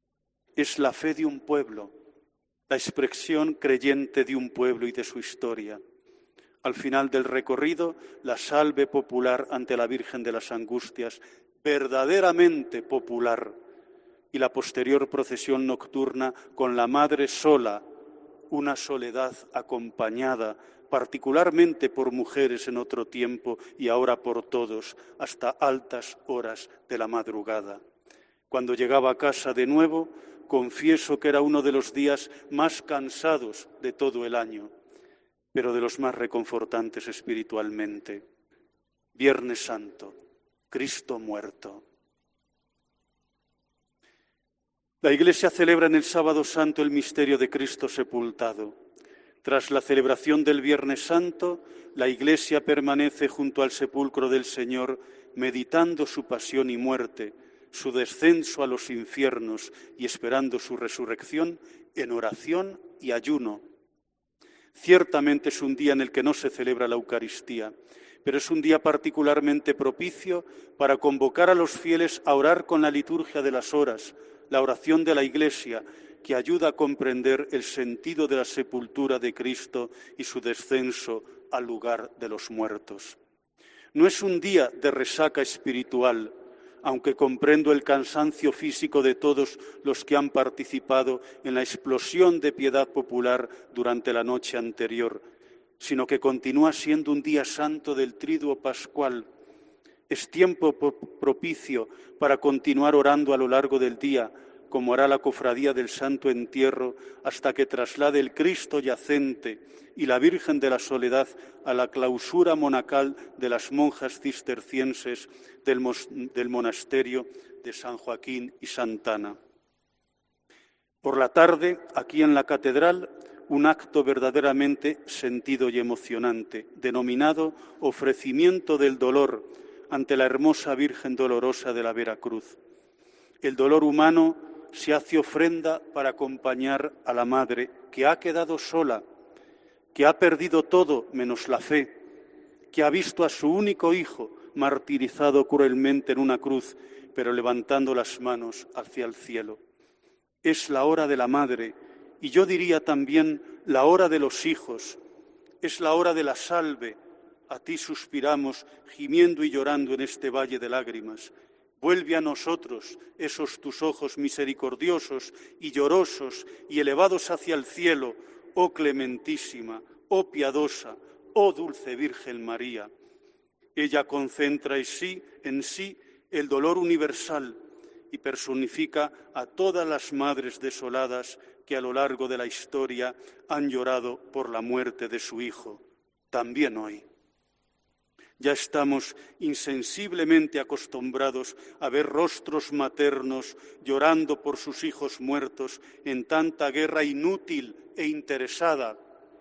Es la fe de un pueblo, la expresión creyente de un pueblo y de su historia. Al final del recorrido, la salve popular ante la Virgen de las Angustias, verdaderamente popular, y la posterior procesión nocturna con la Madre sola, una soledad acompañada, particularmente por mujeres en otro tiempo y ahora por todos, hasta altas horas de la madrugada. Cuando llegaba a casa de nuevo, confieso que era uno de los días más cansados de todo el año, pero de los más reconfortantes espiritualmente. Viernes Santo, Cristo muerto. La Iglesia celebra en el Sábado Santo el misterio de Cristo sepultado. Tras la celebración del Viernes Santo, la Iglesia permanece junto al sepulcro del Señor, meditando su pasión y muerte, su descenso a los infiernos y esperando su resurrección en oración y ayuno. Ciertamente es un día en el que no se celebra la Eucaristía, pero es un día particularmente propicio para convocar a los fieles a orar con la liturgia de las horas, la oración de la Iglesia, que ayuda a comprender el sentido de la sepultura de Cristo y su descenso al lugar de los muertos. No es un día de resaca espiritual, aunque comprendo el cansancio físico de todos los que han participado en la explosión de piedad popular durante la noche anterior, sino que continúa siendo un día santo del Triduo Pascual. Es tiempo propicio para continuar orando a lo largo del día, como hará la cofradía del Santo Entierro, hasta que traslade el Cristo yacente y la Virgen de la Soledad a la clausura monacal de las monjas cistercienses del, del monasterio de San Joaquín y Santana. Por la tarde, aquí en la catedral, un acto verdaderamente sentido y emocionante, denominado Ofrecimiento del Dolor ante la hermosa Virgen Dolorosa de la Veracruz. El dolor humano se hace ofrenda para acompañar a la Madre, que ha quedado sola, que ha perdido todo menos la fe, que ha visto a su único hijo martirizado cruelmente en una cruz, pero levantando las manos hacia el cielo. Es la hora de la Madre, y yo diría también la hora de los hijos, es la hora de la salve. A ti suspiramos, gimiendo y llorando en este valle de lágrimas. Vuelve a nosotros esos tus ojos misericordiosos y llorosos y elevados hacia el cielo, oh clementísima, oh piadosa, oh dulce Virgen María. Ella concentra en sí, en sí el dolor universal y personifica a todas las madres desoladas que a lo largo de la historia han llorado por la muerte de su hijo, también hoy. Ya estamos insensiblemente acostumbrados a ver rostros maternos llorando por sus hijos muertos en tanta guerra inútil e interesada.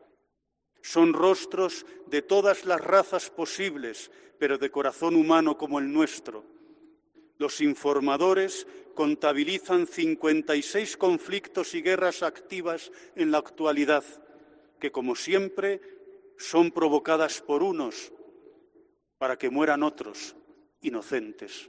Son rostros de todas las razas posibles, pero de corazón humano como el nuestro. Los informadores contabilizan cincuenta y seis conflictos y guerras activas en la actualidad, que como siempre son provocadas por unos, para que mueran otros, inocentes.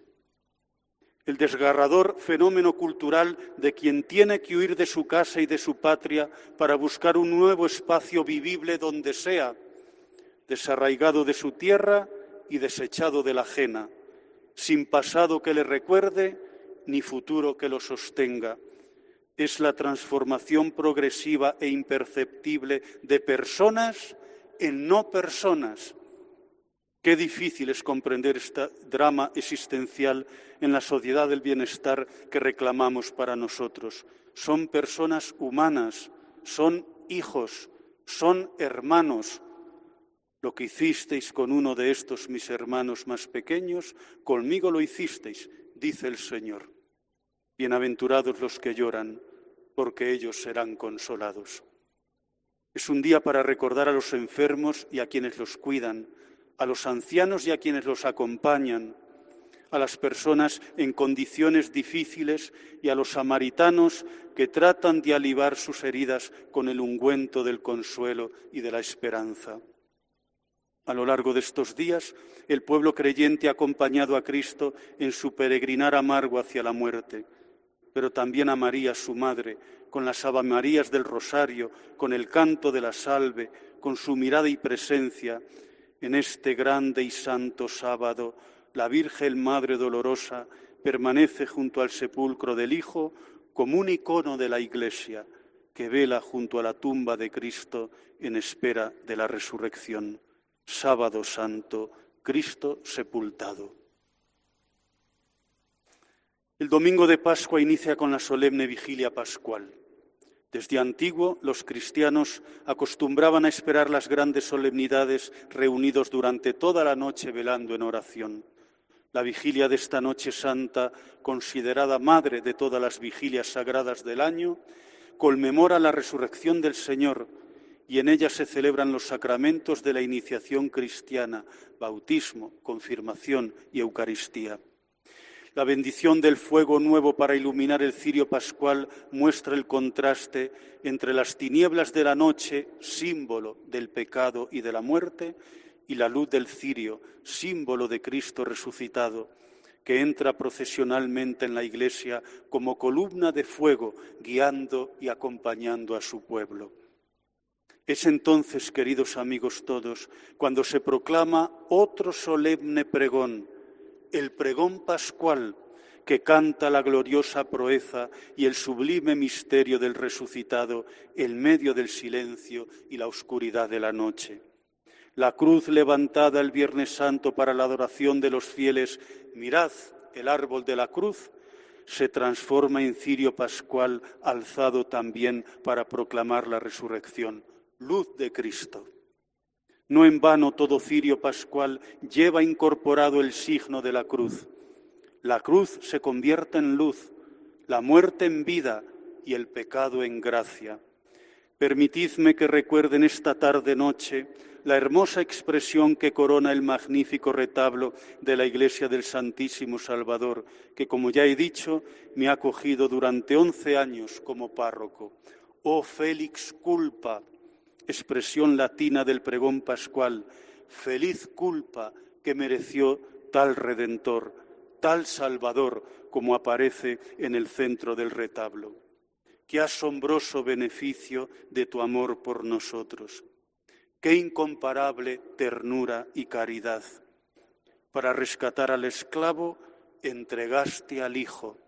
El desgarrador fenómeno cultural de quien tiene que huir de su casa y de su patria para buscar un nuevo espacio vivible donde sea, desarraigado de su tierra y desechado de la ajena, sin pasado que le recuerde ni futuro que lo sostenga. Es la transformación progresiva e imperceptible de personas en no personas. Qué difícil es comprender este drama existencial en la sociedad del bienestar que reclamamos para nosotros. Son personas humanas, son hijos, son hermanos. Lo que hicisteis con uno de estos mis hermanos más pequeños, conmigo lo hicisteis, dice el Señor. Bienaventurados los que lloran, porque ellos serán consolados. Es un día para recordar a los enfermos y a quienes los cuidan, a los ancianos y a quienes los acompañan, a las personas en condiciones difíciles y a los samaritanos que tratan de aliviar sus heridas con el ungüento del consuelo y de la esperanza. A lo largo de estos días, el pueblo creyente ha acompañado a Cristo en su peregrinar amargo hacia la muerte, pero también a María, su madre, con las avemarías del rosario, con el canto de la salve, con su mirada y presencia. En este grande y santo sábado, la Virgen Madre Dolorosa permanece junto al sepulcro del Hijo como un icono de la Iglesia que vela junto a la tumba de Cristo en espera de la resurrección. Sábado Santo, Cristo sepultado. El domingo de Pascua inicia con la solemne vigilia pascual. Desde antiguo, los cristianos acostumbraban a esperar las grandes solemnidades reunidos durante toda la noche velando en oración. La vigilia de esta noche santa, considerada madre de todas las vigilias sagradas del año, conmemora la resurrección del Señor y en ella se celebran los sacramentos de la iniciación cristiana, bautismo, confirmación y Eucaristía. La bendición del fuego nuevo para iluminar el cirio pascual muestra el contraste entre las tinieblas de la noche, símbolo del pecado y de la muerte, y la luz del cirio, símbolo de Cristo resucitado, que entra procesionalmente en la Iglesia como columna de fuego, guiando y acompañando a su pueblo. Es entonces, queridos amigos todos, cuando se proclama otro solemne pregón, el pregón pascual, que canta la gloriosa proeza y el sublime misterio del resucitado en medio del silencio y la oscuridad de la noche. La cruz levantada el Viernes Santo para la adoración de los fieles, mirad el árbol de la cruz, se transforma en cirio pascual alzado también para proclamar la resurrección, luz de Cristo. No en vano todo cirio pascual lleva incorporado el signo de la cruz. La cruz se convierte en luz, la muerte en vida y el pecado en gracia. Permitidme que recuerden esta tarde-noche la hermosa expresión que corona el magnífico retablo de la Iglesia del Santísimo Salvador, que, como ya he dicho, me ha acogido durante once años como párroco. «Oh Felix culpa», expresión latina del pregón pascual, feliz culpa que mereció tal Redentor, tal Salvador, como aparece en el centro del retablo. Qué asombroso beneficio de tu amor por nosotros, qué incomparable ternura y caridad. Para rescatar al esclavo, entregaste al Hijo.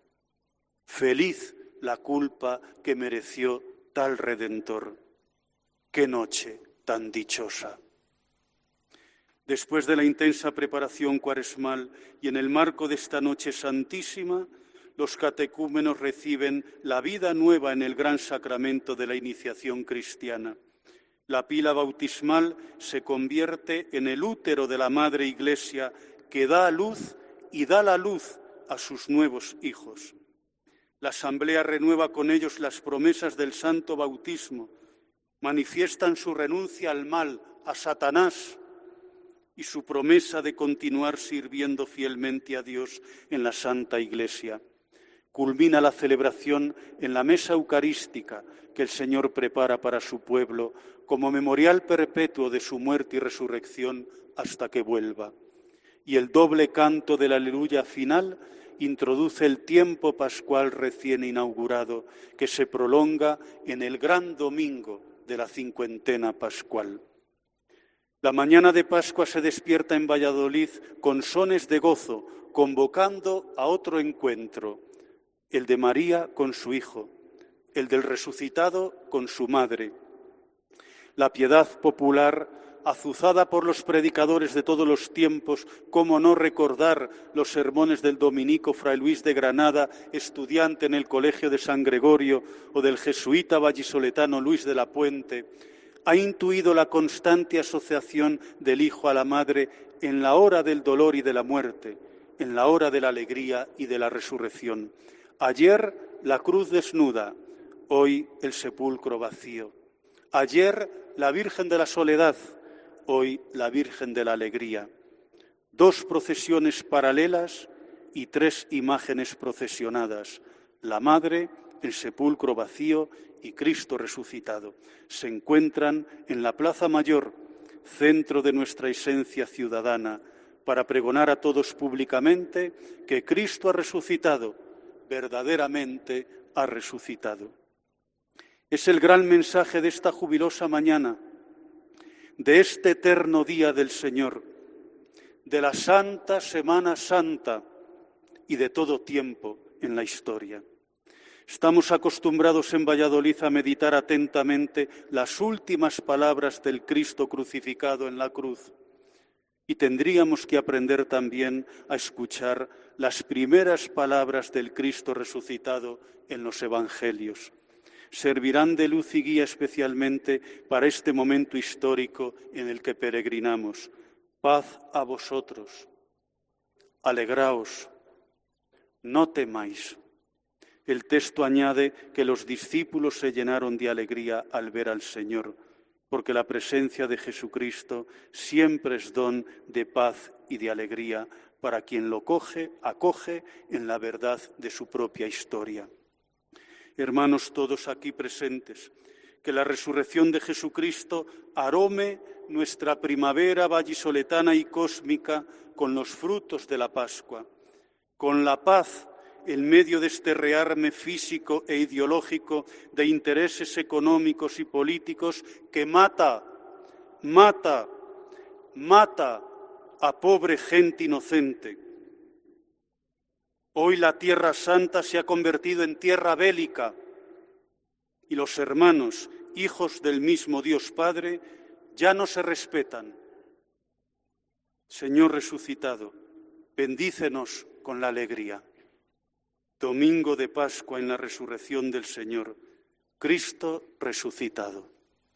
Feliz la culpa que mereció tal Redentor. ¡Qué noche tan dichosa! Después de la intensa preparación cuaresmal y en el marco de esta noche santísima, los catecúmenos reciben la vida nueva en el gran sacramento de la iniciación cristiana. La pila bautismal se convierte en el útero de la Madre Iglesia que da a luz y da la luz a sus nuevos hijos. La Asamblea renueva con ellos las promesas del santo bautismo, manifiestan su renuncia al mal, a Satanás, y su promesa de continuar sirviendo fielmente a Dios en la Santa Iglesia. Culmina la celebración en la mesa eucarística que el Señor prepara para su pueblo como memorial perpetuo de su muerte y resurrección hasta que vuelva. Y el doble canto del Aleluya final introduce el tiempo pascual recién inaugurado que se prolonga en el gran domingo de la cincuentena pascual. La mañana de Pascua se despierta en Valladolid con sones de gozo, convocando a otro encuentro, el de María con su Hijo, el del resucitado con su Madre. La piedad popular, azuzada por los predicadores de todos los tiempos, cómo no recordar los sermones del dominico Fray Luis de Granada, estudiante en el Colegio de San Gregorio, o del jesuita vallisoletano Luis de la Puente, ha intuido la constante asociación del Hijo a la Madre en la hora del dolor y de la muerte, en la hora de la alegría y de la resurrección. Ayer la cruz desnuda, hoy el sepulcro vacío. Ayer la Virgen de la Soledad, hoy la Virgen de la Alegría. Dos procesiones paralelas y tres imágenes procesionadas. La Madre, el sepulcro vacío y Cristo resucitado. Se encuentran en la Plaza Mayor, centro de nuestra esencia ciudadana, para pregonar a todos públicamente que Cristo ha resucitado, verdaderamente ha resucitado. Es el gran mensaje de esta jubilosa mañana, de este eterno día del Señor, de la Santa Semana Santa y de todo tiempo en la historia. Estamos acostumbrados en Valladolid a meditar atentamente las últimas palabras del Cristo crucificado en la cruz. Y tendríamos que aprender también a escuchar las primeras palabras del Cristo resucitado en los Evangelios. Servirán de luz y guía especialmente para este momento histórico en el que peregrinamos. Paz a vosotros. Alegraos. No temáis. El texto añade que los discípulos se llenaron de alegría al ver al Señor, porque la presencia de Jesucristo siempre es don de paz y de alegría para quien lo coge, acoge en la verdad de su propia historia. Hermanos todos aquí presentes, que la resurrección de Jesucristo arome nuestra primavera vallisoletana y cósmica con los frutos de la Pascua, con la paz en medio de este rearme físico e ideológico de intereses económicos y políticos que mata, mata, mata a pobre gente inocente. Hoy la Tierra Santa se ha convertido en tierra bélica y los hermanos, hijos del mismo Dios Padre, ya no se respetan. Señor resucitado, bendícenos con la alegría. Domingo de Pascua en la resurrección del Señor, Cristo resucitado.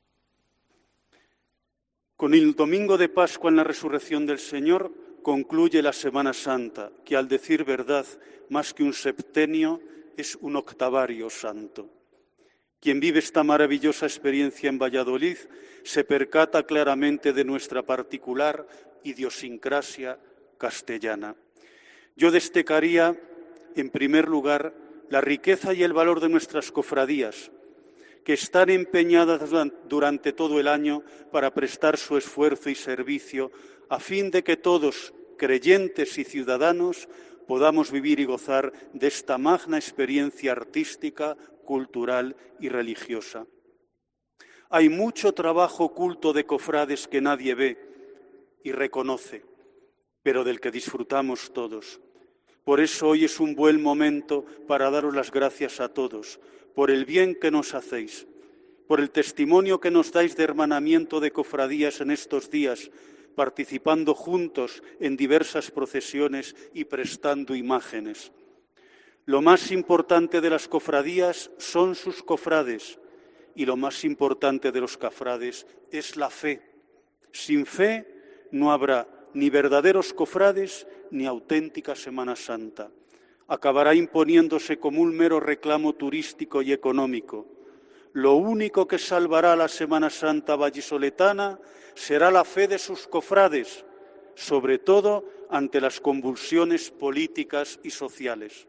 Con el domingo de Pascua en la resurrección del Señor concluye la Semana Santa, que al decir verdad, más que un septenio, es un octavario santo. Quien vive esta maravillosa experiencia en Valladolid se percata claramente de nuestra particular idiosincrasia castellana. Yo destacaría, en primer lugar, la riqueza y el valor de nuestras cofradías, que están empeñadas durante todo el año para prestar su esfuerzo y servicio a fin de que todos, creyentes y ciudadanos, podamos vivir y gozar de esta magna experiencia artística, cultural y religiosa. Hay mucho trabajo oculto de cofrades que nadie ve y reconoce, pero del que disfrutamos todos. Por eso hoy es un buen momento para daros las gracias a todos, por el bien que nos hacéis, por el testimonio que nos dais de hermanamiento de cofradías en estos días, participando juntos en diversas procesiones y prestando imágenes. Lo más importante de las cofradías son sus cofrades y lo más importante de los cofrades es la fe. Sin fe no habrá ni verdaderos cofrades ni auténtica Semana Santa. Acabará imponiéndose como un mero reclamo turístico y económico. Lo único que salvará la Semana Santa vallisoletana será la fe de sus cofrades, sobre todo ante las convulsiones políticas y sociales.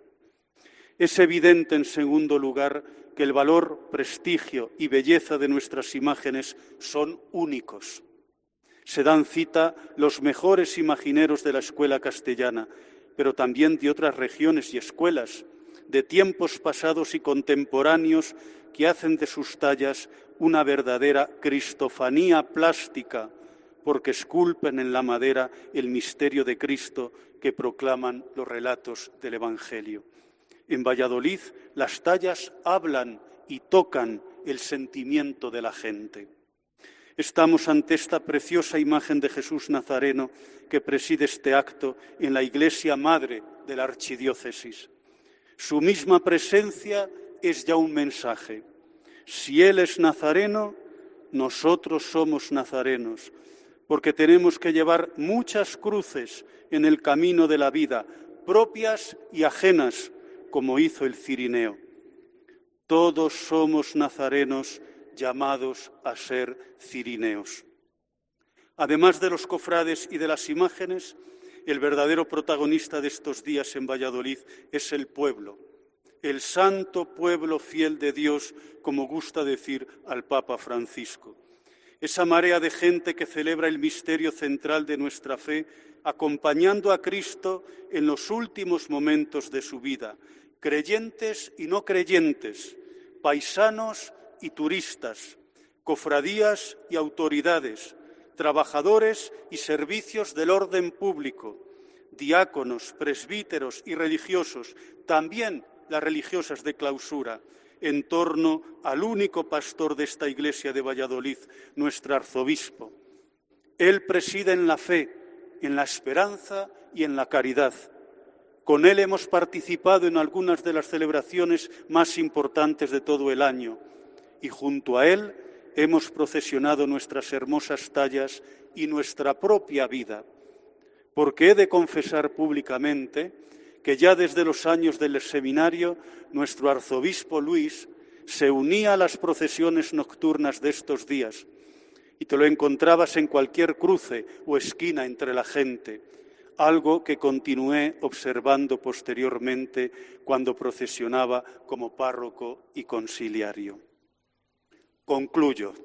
Es evidente, en segundo lugar, que el valor, prestigio y belleza de nuestras imágenes son únicos. Se dan cita los mejores imagineros de la escuela castellana, pero también de otras regiones y escuelas, de tiempos pasados y contemporáneos que hacen de sus tallas una verdadera cristofanía plástica, porque esculpen en la madera el misterio de Cristo que proclaman los relatos del Evangelio. En Valladolid las tallas hablan y tocan el sentimiento de la gente. Estamos ante esta preciosa imagen de Jesús Nazareno que preside este acto en la Iglesia Madre de la Archidiócesis. Su misma presencia es ya un mensaje. Si Él es nazareno, nosotros somos nazarenos, porque tenemos que llevar muchas cruces en el camino de la vida, propias y ajenas, como hizo el cirineo. Todos somos nazarenos llamados a ser cirineos. Además de los cofrades y de las imágenes, el verdadero protagonista de estos días en Valladolid es el pueblo, el santo pueblo fiel de Dios, como gusta decir al Papa Francisco. Esa marea de gente que celebra el misterio central de nuestra fe, acompañando a Cristo en los últimos momentos de su vida, creyentes y no creyentes, paisanos y turistas, cofradías y autoridades, trabajadores y servicios del orden público, diáconos, presbíteros y religiosos, también las religiosas de clausura, en torno al único pastor de esta iglesia de Valladolid, nuestro arzobispo. Él preside en la fe, en la esperanza y en la caridad. Con él hemos participado en algunas de las celebraciones más importantes de todo el año y junto a él hemos procesionado nuestras hermosas tallas y nuestra propia vida, porque he de confesar públicamente que ya desde los años del seminario nuestro arzobispo Luis se unía a las procesiones nocturnas de estos días y te lo encontrabas en cualquier cruce o esquina entre la gente, algo que continué observando posteriormente cuando procesionaba como párroco y consiliario. Concluyo.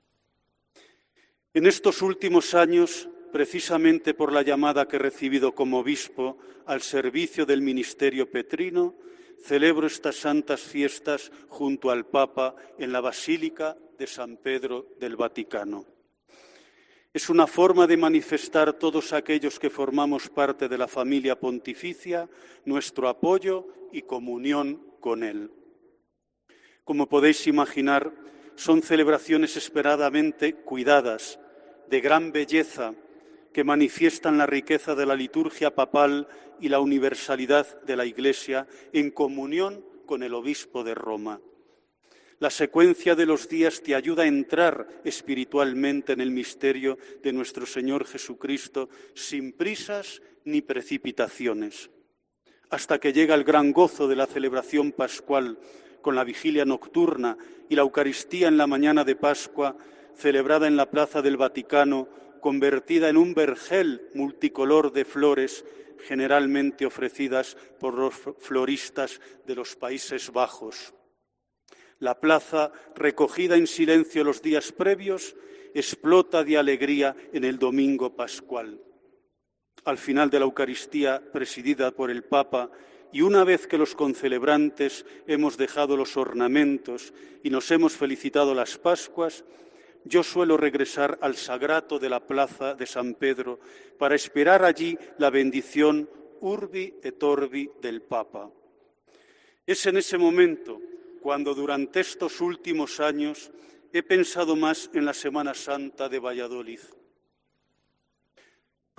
En estos últimos años, precisamente por la llamada que he recibido como obispo al servicio del ministerio petrino, celebro estas santas fiestas junto al Papa en la Basílica de San Pedro del Vaticano. Es una forma de manifestar todos aquellos que formamos parte de la familia pontificia nuestro apoyo y comunión con él. Como podéis imaginar, son celebraciones esperadamente cuidadas, de gran belleza, que manifiestan la riqueza de la liturgia papal y la universalidad de la Iglesia en comunión con el obispo de Roma. La secuencia de los días te ayuda a entrar espiritualmente en el misterio de nuestro Señor Jesucristo sin prisas ni precipitaciones, hasta que llega el gran gozo de la celebración pascual con la vigilia nocturna y la Eucaristía en la mañana de Pascua, celebrada en la Plaza del Vaticano, convertida en un vergel multicolor de flores, generalmente ofrecidas por los floristas de los Países Bajos. La plaza, recogida en silencio los días previos, explota de alegría en el domingo pascual. Al final de la Eucaristía, presidida por el Papa, y una vez que los concelebrantes hemos dejado los ornamentos y nos hemos felicitado las Pascuas, yo suelo regresar al sagrato de la plaza de San Pedro para esperar allí la bendición Urbi et Orbi del Papa. Es en ese momento cuando durante estos últimos años he pensado más en la Semana Santa de Valladolid.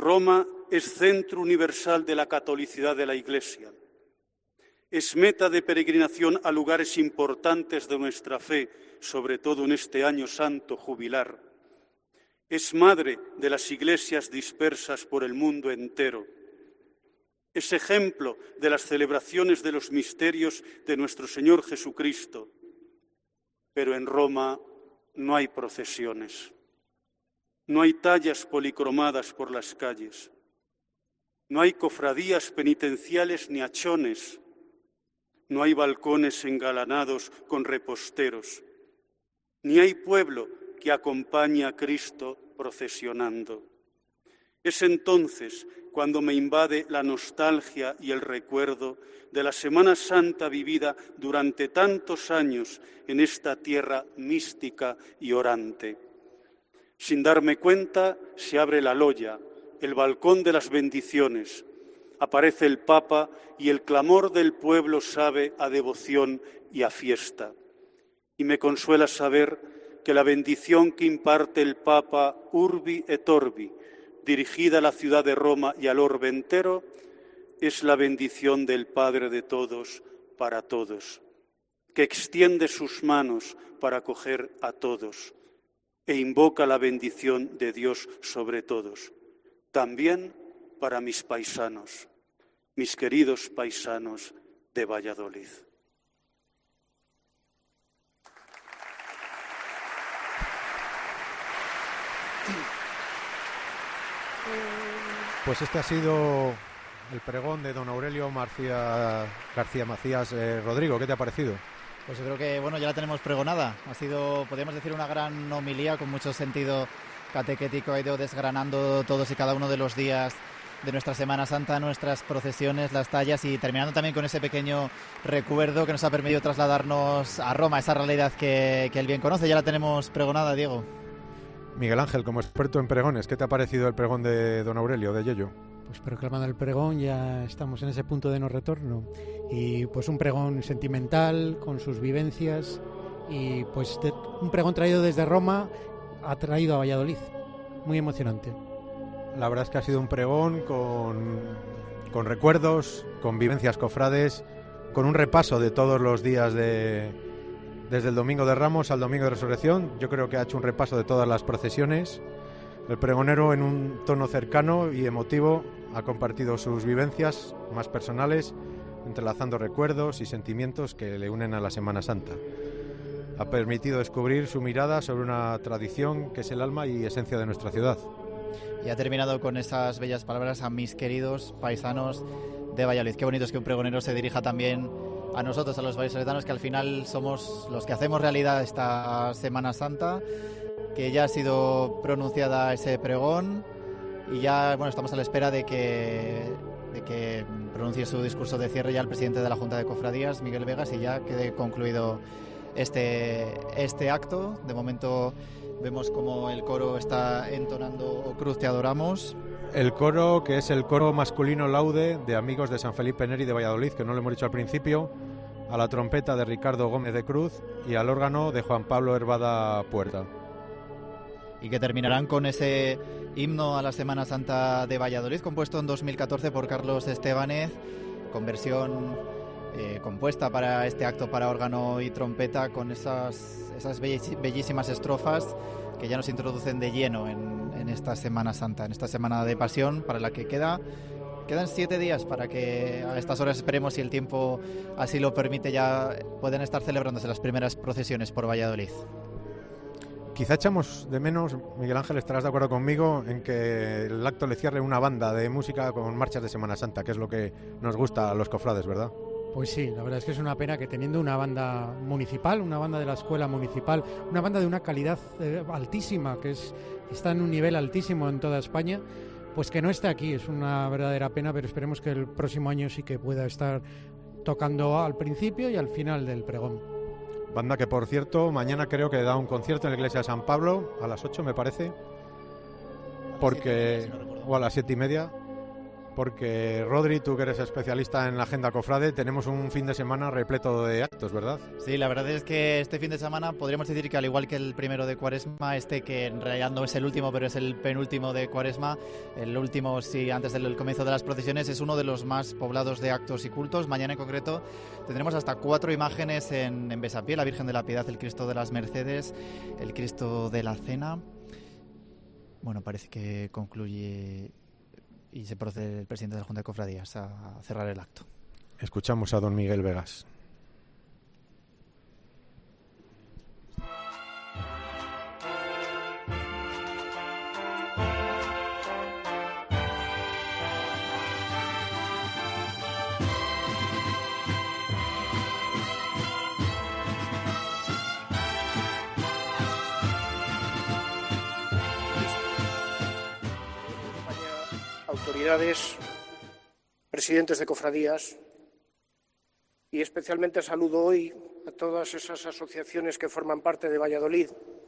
Roma es centro universal de la catolicidad de la Iglesia. Es meta de peregrinación a lugares importantes de nuestra fe, sobre todo en este año santo jubilar. Es madre de las iglesias dispersas por el mundo entero. Es ejemplo de las celebraciones de los misterios de nuestro Señor Jesucristo. Pero en Roma no hay procesiones, no hay tallas policromadas por las calles, no hay cofradías penitenciales ni hachones, no hay balcones engalanados con reposteros, ni hay pueblo que acompañe a Cristo procesionando. Es entonces cuando me invade la nostalgia y el recuerdo de la Semana Santa vivida durante tantos años en esta tierra mística y orante. Sin darme cuenta, se abre la loya, el balcón de las bendiciones. Aparece el Papa y el clamor del pueblo sabe a devoción y a fiesta. Y me consuela saber que la bendición que imparte el Papa Urbi et Orbi, dirigida a la ciudad de Roma y al orbe entero, es la bendición del Padre de todos para todos, que extiende sus manos para acoger a todos e invoca la bendición de Dios sobre todos, también para mis paisanos, mis queridos paisanos de Valladolid. Pues este ha sido el pregón de don Aurelio Marcía, García Macías. Eh, Rodrigo, ¿qué te ha parecido? Pues yo creo que, bueno, ya la tenemos pregonada. Ha sido, podríamos decir, una gran homilía con mucho sentido catequético. Ha ido desgranando todos y cada uno de los días de nuestra Semana Santa, nuestras procesiones, las tallas, y terminando también con ese pequeño recuerdo que nos ha permitido trasladarnos a Roma, esa realidad que, que él bien conoce. Ya la tenemos pregonada, Diego. Miguel Ángel, como experto en pregones, ¿qué te ha parecido el pregón de don Aurelio, de Yello? Pues proclamando el pregón, ya estamos en ese punto de no retorno. Y pues un pregón sentimental, con sus vivencias, y pues de, un pregón traído desde Roma, ha traído a Valladolid. Muy emocionante. La verdad es que ha sido un pregón con, con recuerdos, con vivencias cofrades, con un repaso de todos los días de... Desde el Domingo de Ramos al Domingo de Resurrección. Yo creo que ha hecho un repaso de todas las procesiones. El pregonero, en un tono cercano y emotivo, ha compartido sus vivencias más personales, entrelazando recuerdos y sentimientos que le unen a la Semana Santa. Ha permitido descubrir su mirada sobre una tradición que es el alma y esencia de nuestra ciudad. Y ha terminado con esas bellas palabras a mis queridos paisanos de Valladolid. Qué bonito es que un pregonero se dirija también a nosotros, a los vallisoletanos, que al final somos los que hacemos realidad esta Semana Santa, que ya ha sido pronunciada ese pregón y ya, bueno, estamos a la espera de que, de que pronuncie su discurso de cierre ya el presidente de la Junta de Cofradías, Miguel Vegas, y ya quede concluido este, este acto. De momento vemos como el coro está entonando "O Cruz te adoramos". El coro, que es el coro masculino laude de Amigos de San Felipe Neri de Valladolid, que no lo hemos dicho al principio, a la trompeta de Ricardo Gómez de Cruz y al órgano de Juan Pablo Hervada Puerta. Y que terminarán con ese himno a la Semana Santa de Valladolid, compuesto en dos mil catorce por Carlos Estebanez, con versión eh, compuesta para este acto para órgano y trompeta, con esas, esas bellísimas estrofas que ya nos introducen de lleno en, en esta Semana Santa, en esta Semana de Pasión, para la que queda quedan siete días para que a estas horas, esperemos, si el tiempo así lo permite, ya puedan estar celebrándose las primeras procesiones por Valladolid. Quizá echamos de menos, Miguel Ángel, estarás de acuerdo conmigo, en que el acto le cierre una banda de música con marchas de Semana Santa, que es lo que nos gusta a los cofrades, ¿verdad? Pues sí, la verdad es que es una pena que teniendo una banda municipal, una banda de la escuela municipal, una banda de una calidad eh, altísima, que es está en un nivel altísimo en toda España, pues que no esté aquí. Es una verdadera pena, pero esperemos que el próximo año sí que pueda estar tocando al principio y al final del pregón. Banda que, por cierto, mañana creo que da un concierto en la iglesia de San Pablo, a las ocho me parece, porque o a las siete y media, porque Rodri, tú que eres especialista en la agenda cofrade, tenemos un fin de semana repleto de actos, ¿verdad? Sí, la verdad es que este fin de semana podríamos decir que al igual que el primero de Cuaresma, este que en realidad no es el último, pero es el penúltimo de Cuaresma, el último, sí, antes del comienzo de las procesiones, es uno de los más poblados de actos y cultos. Mañana en concreto tendremos hasta cuatro imágenes en, en Besapié: la Virgen de la Piedad, el Cristo de las Mercedes, el Cristo de la Cena. Bueno, parece que concluye y se procede el presidente de la Junta de Cofradías a cerrar el acto. Escuchamos a don Miguel Vegas. Autoridades, presidentes de cofradías, y especialmente saludo hoy a todas esas asociaciones que forman parte de Valladolid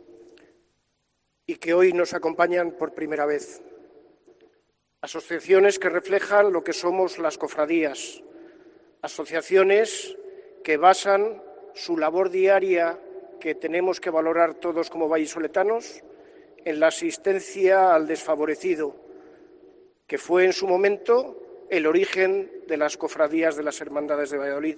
y que hoy nos acompañan por primera vez. Asociaciones que reflejan lo que somos las cofradías, asociaciones que basan su labor diaria, que tenemos que valorar todos como vallisoletanos, en la asistencia al desfavorecido, que fue en su momento el origen de las cofradías de las Hermandades de Valladolid.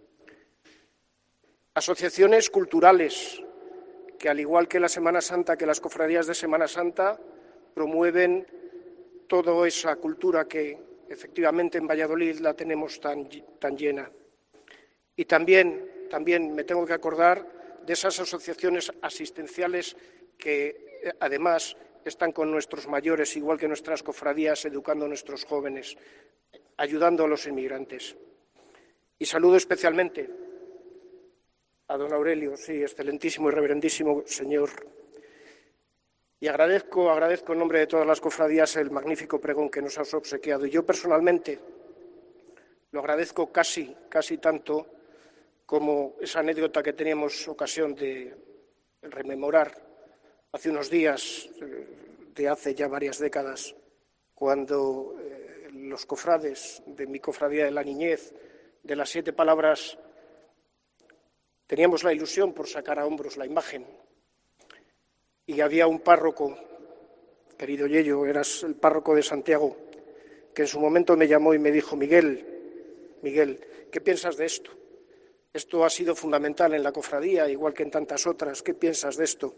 Asociaciones culturales que, al igual que la Semana Santa, que las cofradías de Semana Santa, promueven toda esa cultura que efectivamente en Valladolid la tenemos tan, tan llena. Y también, también me tengo que acordar de esas asociaciones asistenciales que, además, están con nuestros mayores, igual que nuestras cofradías, educando a nuestros jóvenes, ayudando a los inmigrantes. Y saludo especialmente a don Aurelio, sí, excelentísimo y reverendísimo señor. Y agradezco, agradezco en nombre de todas las cofradías el magnífico pregón que nos has obsequiado. Y yo personalmente lo agradezco casi, casi tanto como esa anécdota que teníamos ocasión de rememorar hace unos días, de hace ya varias décadas, cuando eh, los cofrades de mi cofradía de la niñez, de las siete palabras, teníamos la ilusión por sacar a hombros la imagen. Y había un párroco, querido Yello, eras el párroco de Santiago, que en su momento me llamó y me dijo: Miguel, Miguel, ¿qué piensas de esto? Esto ha sido fundamental en la cofradía, igual que en tantas otras. ¿Qué piensas de esto?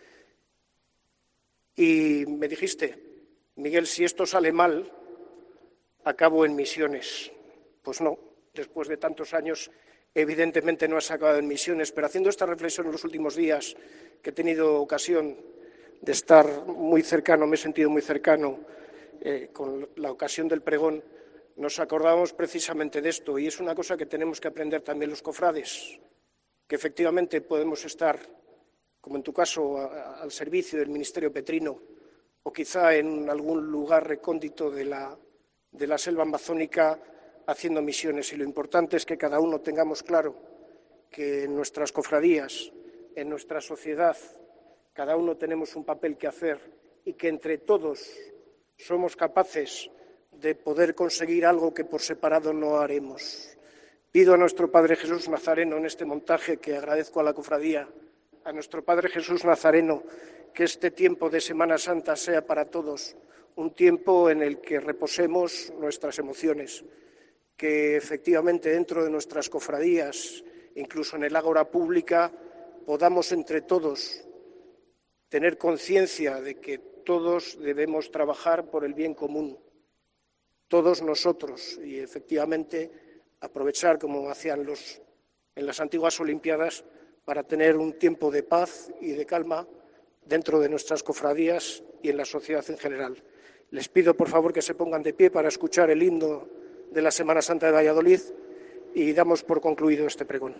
Y me dijiste: Miguel, si esto sale mal, acabo en misiones. Pues no, después de tantos años, evidentemente no has acabado en misiones, pero haciendo esta reflexión en los últimos días, que he tenido ocasión de estar muy cercano, me he sentido muy cercano eh, con la ocasión del pregón, nos acordábamos precisamente de esto, y es una cosa que tenemos que aprender también los cofrades, que efectivamente podemos estar, como en tu caso, a, al servicio del ministerio petrino, o quizá en algún lugar recóndito de la, de la selva amazónica haciendo misiones. Y lo importante es que cada uno tengamos claro que en nuestras cofradías, en nuestra sociedad, cada uno tenemos un papel que hacer y que entre todos somos capaces de poder conseguir algo que por separado no haremos. Pido a nuestro Padre Jesús Nazareno en este montaje, que agradezco a la cofradía, a nuestro Padre Jesús Nazareno, que este tiempo de Semana Santa sea para todos un tiempo en el que reposemos nuestras emociones, que efectivamente dentro de nuestras cofradías, incluso en el ágora pública, podamos entre todos tener conciencia de que todos debemos trabajar por el bien común, todos nosotros, y efectivamente aprovechar, como hacían los en las antiguas Olimpiadas, para tener un tiempo de paz y de calma dentro de nuestras cofradías y en la sociedad en general. Les pido, por favor, que se pongan de pie para escuchar el himno de la Semana Santa de Valladolid y damos por concluido este pregón.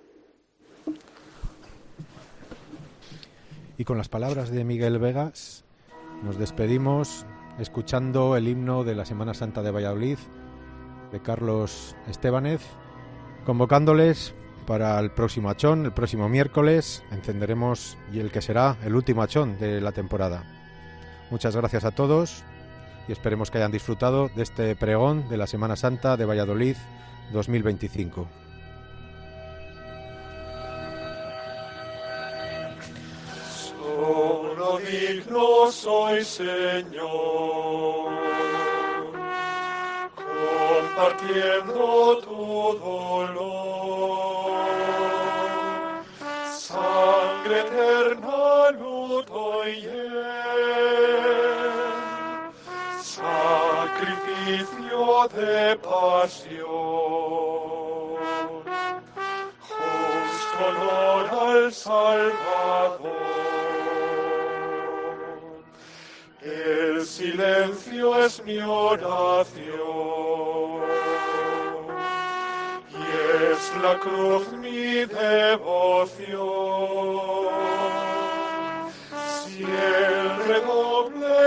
Y con las palabras de Miguel Vegas nos despedimos escuchando el himno de la Semana Santa de Valladolid de Carlos Estébanez, convocándoles para el próximo achón, el próximo miércoles encenderemos y el que será el último achón de la temporada. Muchas gracias a todos y esperemos que hayan disfrutado de este pregón de la Semana Santa de Valladolid dos mil veinticinco. Solo digno soy, Señor, compartiendo tu dolor, sangre eterna, luto y hiel, sacrificio de pasión, justo honor al Salvador. El silencio es mi oración y es la cruz mi devoción. Si el redoble